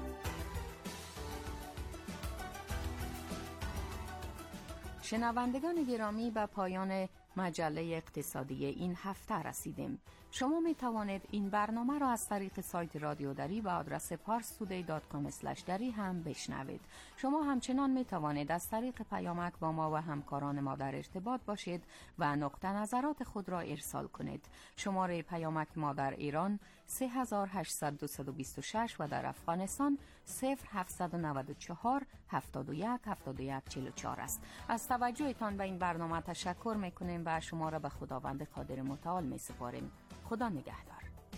شنوندگان گرامی، به پایان مجله اقتصادی این هفته رسیدیم. شما می توانید این برنامه را از طریق سایت رادیو دری به آدرس پارس تودی دات کام اسلش دری هم بشنوید. شما همچنان می توانید از طریق پیامک با ما و همکاران ما در ارتباط باشید و نقطه نظرات خود را ارسال کنید. شماره پیامک ما در ایران سه هزار و هشتصد و بیست و شش و در افغانستان صفر هفتصد و نود و چهار هفتاد و یک هفتاد و یک چهل و چهار است. از توجهتان به این برنامه تشکر میکنیم و شما را به خداوند قادر متعال می سپاریم. خدا نگهدار.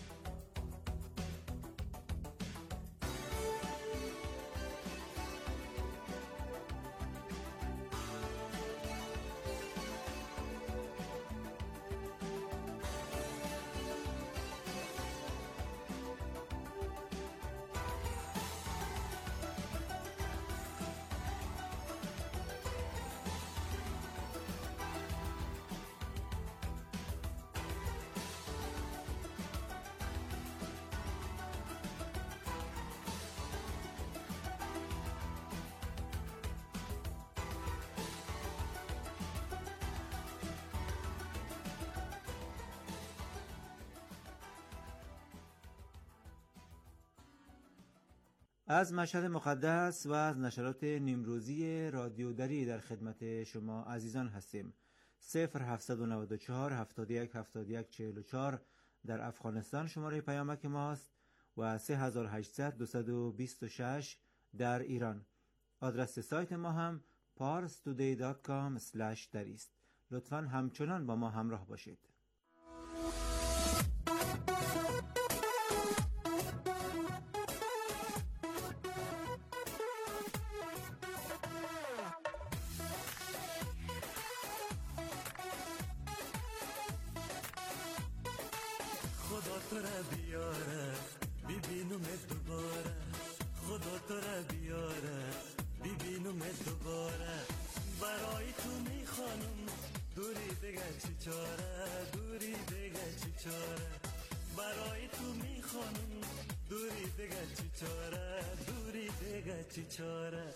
از مشهد مقدس و از نشرات نیمروزی رادیو دری در خدمت شما عزیزان هستیم. صفر هفتصد و نود و چهار هفتاد و یک هفتاد و یک چهل و چهار در افغانستان شماره پیامک ماست و سه هزار و هشتصد دویست و بیست و شش در ایران. آدرس سایت ما هم پارس تودی دات کام اسلش دری است. لطفاً همچنان با ما همراه باشید. بیاره ببینمت دوباره، خدا تو را بیاره ببینمت دوباره. برای تو میخوانم دوری دیگه چی چاره، دوری دیگه چی چاره. برای تو میخوانم دوری دیگه چی چاره، دوری دیگه چی چاره.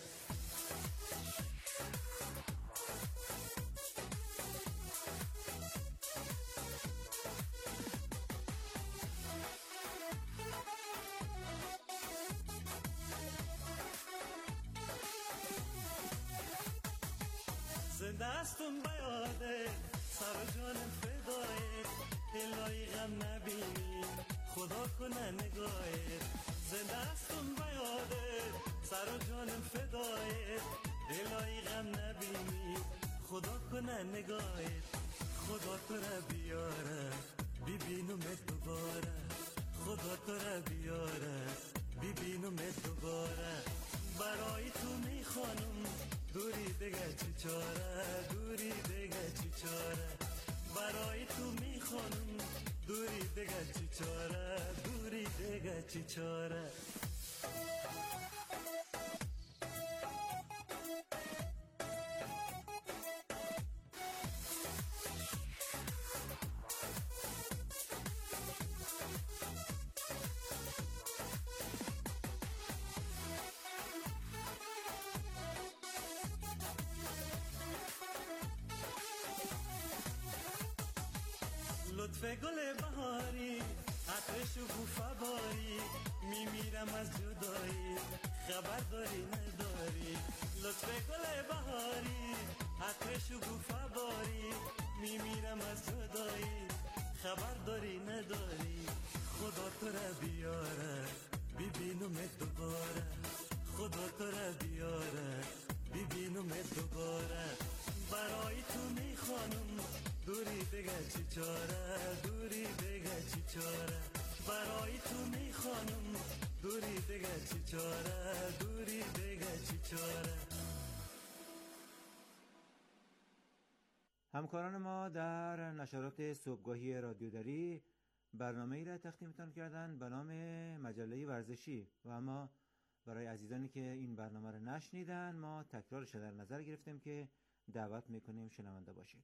زنده استم بیاده سر جانم فدایه، الهی غم نبینی خدا کنه نگاهه. زنده استم بیاده سر جانم فدایه، الهی غم نبینی خدا کنه نگاهه. خدا تو را بیاره ببینمت دوباره، خدا تو را بیاره ببینمت دوباره. برای تو میخوانم دوری دیگه چی چاره، دوری دیگه چی چاره. برای تو میخوانم دوری دیگه چی چاره، دوری دیگه چی چاره. لطف گل بهاری عطرش و بوفباری، میمیرم از جدایی خبر داری نداری. لطف گل بهاری عطرش و بوفباری، میمیرم از جدایی خبر داری نداری. خدا تو را بیاره ببینمت دوباره، خدا تو را بیاره ببینمت دوباره. برای تو میخوانم دوری دیگه چی چاره، دوری دیگه چی چاره. برای تو میخوانم دوری دیگه چی چاره، دوری دیگه چی چاره. همکاران ما در نشرات صبحگاهی رادیوداری برنامه ای را تقدیمتان کردند به نام مجله ورزشی و اما برای عزیزانی که این برنامه را نشنیدن ما تکرارش در نظر گرفتیم که دعوت میکنیم شنونده باشید.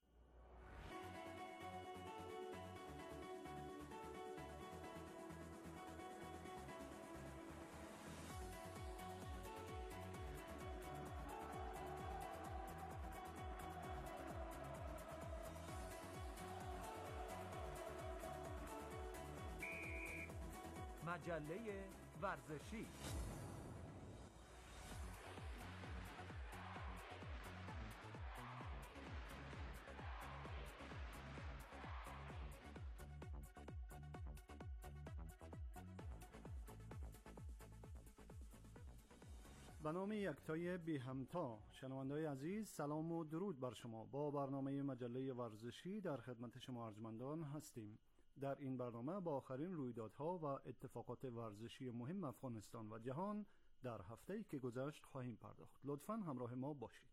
مجله ورزشی. به نام یکتای بی همتا، شنونده‌های عزیز سلام و درود بر شما. با برنامه مجله ورزشی در خدمت شما ارجمندان هستیم. در این برنامه با آخرین رویدادها و اتفاقات ورزشی مهم افغانستان و جهان در هفته‌ای که گذشت خواهیم پرداخت. لطفاً همراه ما باشید.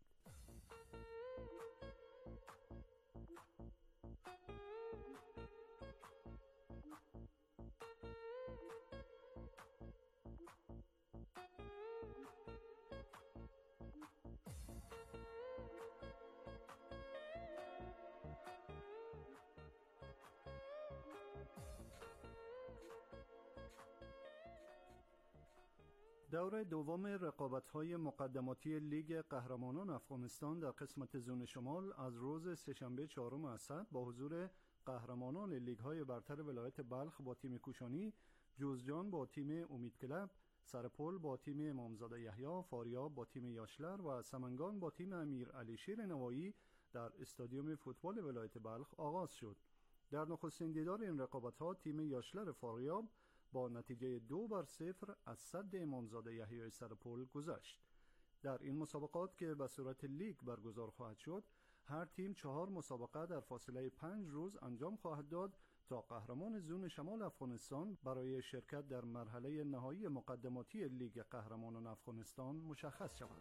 دور دوم رقابت‌های مقدماتی لیگ قهرمانان افغانستان در قسمت زون شمال از روز سه‌شنبه چهارم اسد با حضور قهرمانان لیگ‌های برتر ولایت بلخ با تیم کوشانی، جوزجان با تیم امید کلب، سرپل با تیم امامزاده یحیی، فاریاب با تیم یاشلر و سمنگان با تیم امیر علی شیر نوایی در استادیوم فوتبال ولایت بلخ آغاز شد. در نخستین دیدار این رقابت‌ها تیم یاشلر فاریاب با نتیجه دو بر صفر از صد امامزاده یحیی سرپل گذشت. در این مسابقات که به صورت لیگ برگزار خواهد شد، هر تیم چهار مسابقه در فاصله پنج روز انجام خواهد داد تا قهرمان زون شمال افغانستان برای شرکت در مرحله نهایی مقدماتی لیگ قهرمانان افغانستان مشخص شود.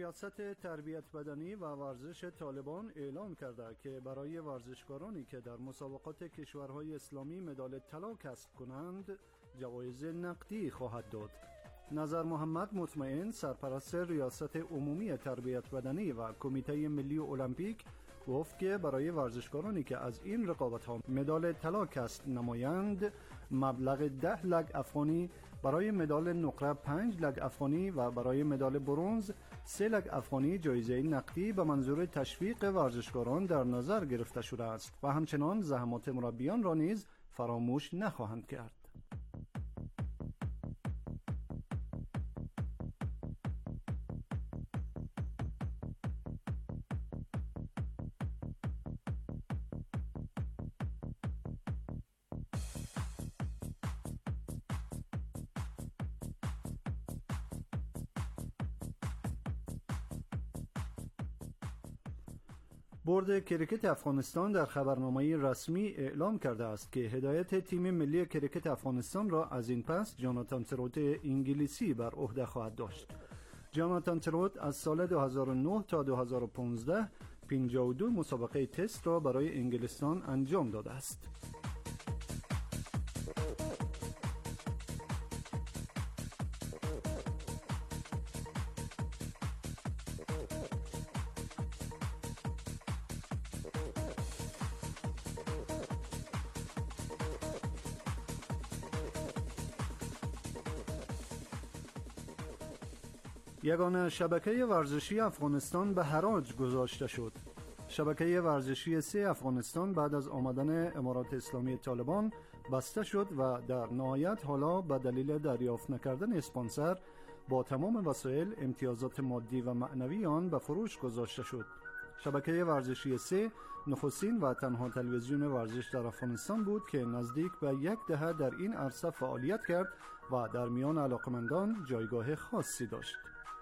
ریاست تربیت بدنی و ورزش طالبان اعلام کرده که برای ورزشکارانی که در مسابقات کشورهای اسلامی مدال طلا کسب کنند جوایز نقدی خواهد داد. نظر محمد مطمئن، سرپرست ریاست عمومی تربیت بدنی و کمیته ملی المپیک، گفت که برای ورزشکارانی که از این رقابت‌ها مدال طلا کسب نمایند مبلغ ده لک افغانی، برای مدال نقره پنج لک افغانی و برای مدال برنز سه لک افغانی جایزه نقدی به منظور تشویق ورزشکاران در نظر گرفته شده است و همچنان زحمات مربیان را نیز فراموش نخواهند کرد. بورد کرکت افغانستان در خبرنامه رسمی اعلام کرده است که هدایت تیم ملی کرکت افغانستان را از این پس جاناتان تروت انگلیسی بر عهده خواهد داشت. جاناتان تروت از سال دو هزار و نه تا دو هزار و پانزده پنجاه و دو مسابقه تست را برای انگلستان انجام داده است. یگانه شبکه ورزشی افغانستان به حراج گذاشته شد. شبکه ورزشی سه افغانستان بعد از آمدن امارات اسلامی طالبان بسته شد و در نهایت حالا به دلیل دریافت نکردن اسپانسر با تمام وسایل، امتیازات مادی و معنوی آن به فروش گذاشته شد. شبکه ورزشی سه نخستین و تنها تلویزیون ورزش در افغانستان بود که نزدیک به یک دهه در این عرصه فعالیت کرد و در میان علاقمندان جایگاه خاصی داشت.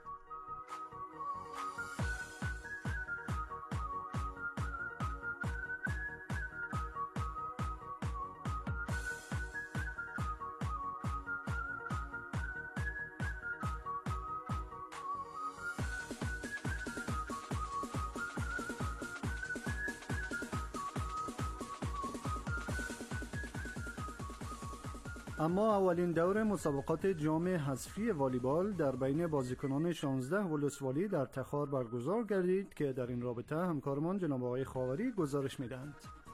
اما اولین دور مسابقات جام حذفی والیبال در بین بازیکنان شانزده ولسوالی در تخار برگزار گردید که در این رابطه همکارمان جناب آقای خاوری گزارش می‌دهند.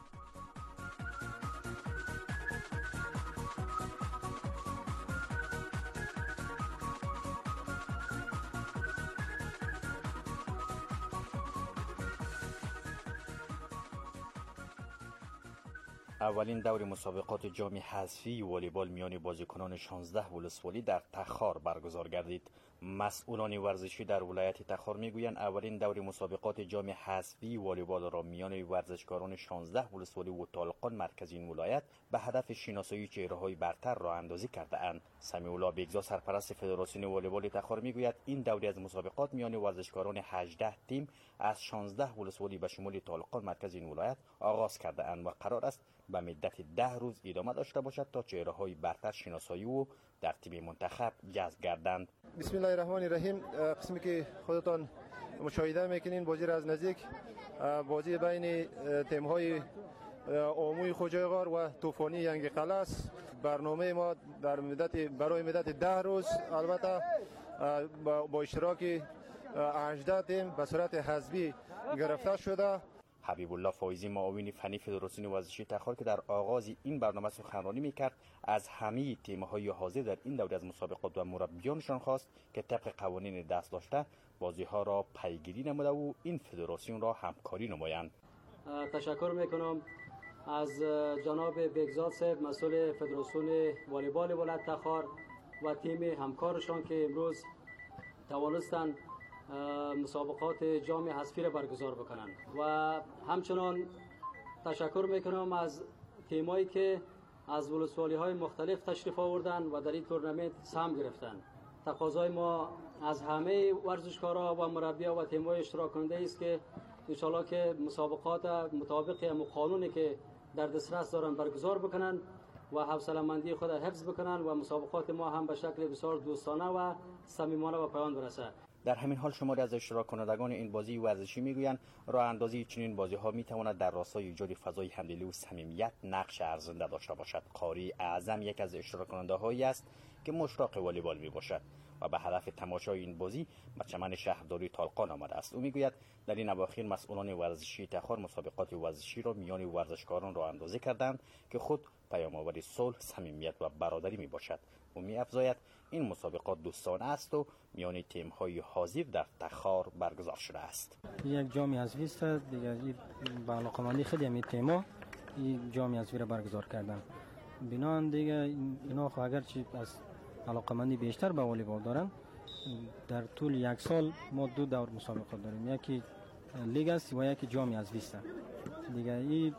اولین دور مسابقات جام حذفی والیبال میان بازیکنان شانزده ولسوالی در تخار برگزار گردید. مسئولان ورزشی در ولایت تخار میگویند اولین دور مسابقات جام حذفی والیبال را میان ورزشکاران شانزده ولسوالی و طالقان مرکز این ولایت به هدف شناسایی چهره‌های برتر راه اندازی کرده اند. سمیع‌الله بیگزا سرپرست فدراسیون والیبال تخار میگوید این دوره از مسابقات میان ورزشکاران هجده تیم از شانزده ولسوالی به شمول طالقان مرکز این ولایت آغاز کرده اند و قرار است به مدت ده روز ادامه داشته باشد تا چهره‌های برتر شناسایی و در تیم منتخب جذب گردند. بسم الله الرحمن الرحیم. قسمی که خودتان مشاهده میکنین بازی را از نزدیک، بازی بین تیم‌های آموی خوجای غار و طوفانی ینگ قلعه است. برنامه ما در مدت برای مدت ده روز البته با اشتراک هجده تیم به صورت حذفی گرفته شده. حبیب الله فایزی معاون فنی فدراسیون ورزشی تخار که در آغاز این برنامه سخنرانی میکرد از همه تیم‌های حاضر در این دوره از مسابقات و مربیانشان خواست که طبق قوانین دست داشته بازی‌ها را پیگیری نموده و این فدراسیون را همکاری نمایند. تشکر میکنم از جناب بیگزاد صاحب مسئول فدراسیون والیبال ولایت تخار و تیم همکارشان که امروز توانستند مسابقات جام حذفی را برگزار بکنند و همچنان تشکر میکنم از تیمایی که از ولسوالی های مختلف تشریف آوردن و در این تورنمنت سهم گرفتن. تقاضای ما از همه ورزشکارا و مربیان و تیم‌های اشتراک کننده است که ان شاءالله که مسابقات مطابق قانونی که در دسترس دارن برگزار بکنن و حوصله‌مندی خود حفظ بکنن و مسابقات ما هم به شکل بسیار دوستانه و صمیمانه به پایان برسه. در همین حال شماری از اشتراک کنندگان این بازی ورزشی میگویند راه اندازی چنین بازی ها میتواند در راستای ایجاد فضای همدلی و صمیمیت نقش ارزنده داشته باشد. قاری اعظم یک از اشتراک کننده هایی است که مشتاق والیبال می باشد و به هدف تماشای این بازی به چمن شهرداری طالقان آمده است. او میگوید در این اواخر مسئولان ورزشی تخار مسابقات ورزشی را میان ورزشکاران راه اندازی کردند که خود پیام‌آور صلح، صمیمیت و برادری می باشد. او می‌افزاید این مسابقات دوستانه است و میان تیم‌های حاضر در تخار برگزار شده است. یک جام حذفی است دیگه، این با علاقه‌مندی خیلی همین تیم‌ها این جام حذفی را برگزار کردن. بنان دیگه اینا خو اگر چی از علاقه‌مندی بیشتر به والیبال دارن، در طول یک سال ما دو دور مسابقات داریم، یکی لیگ است و یکی جام حذفی است. دیگه این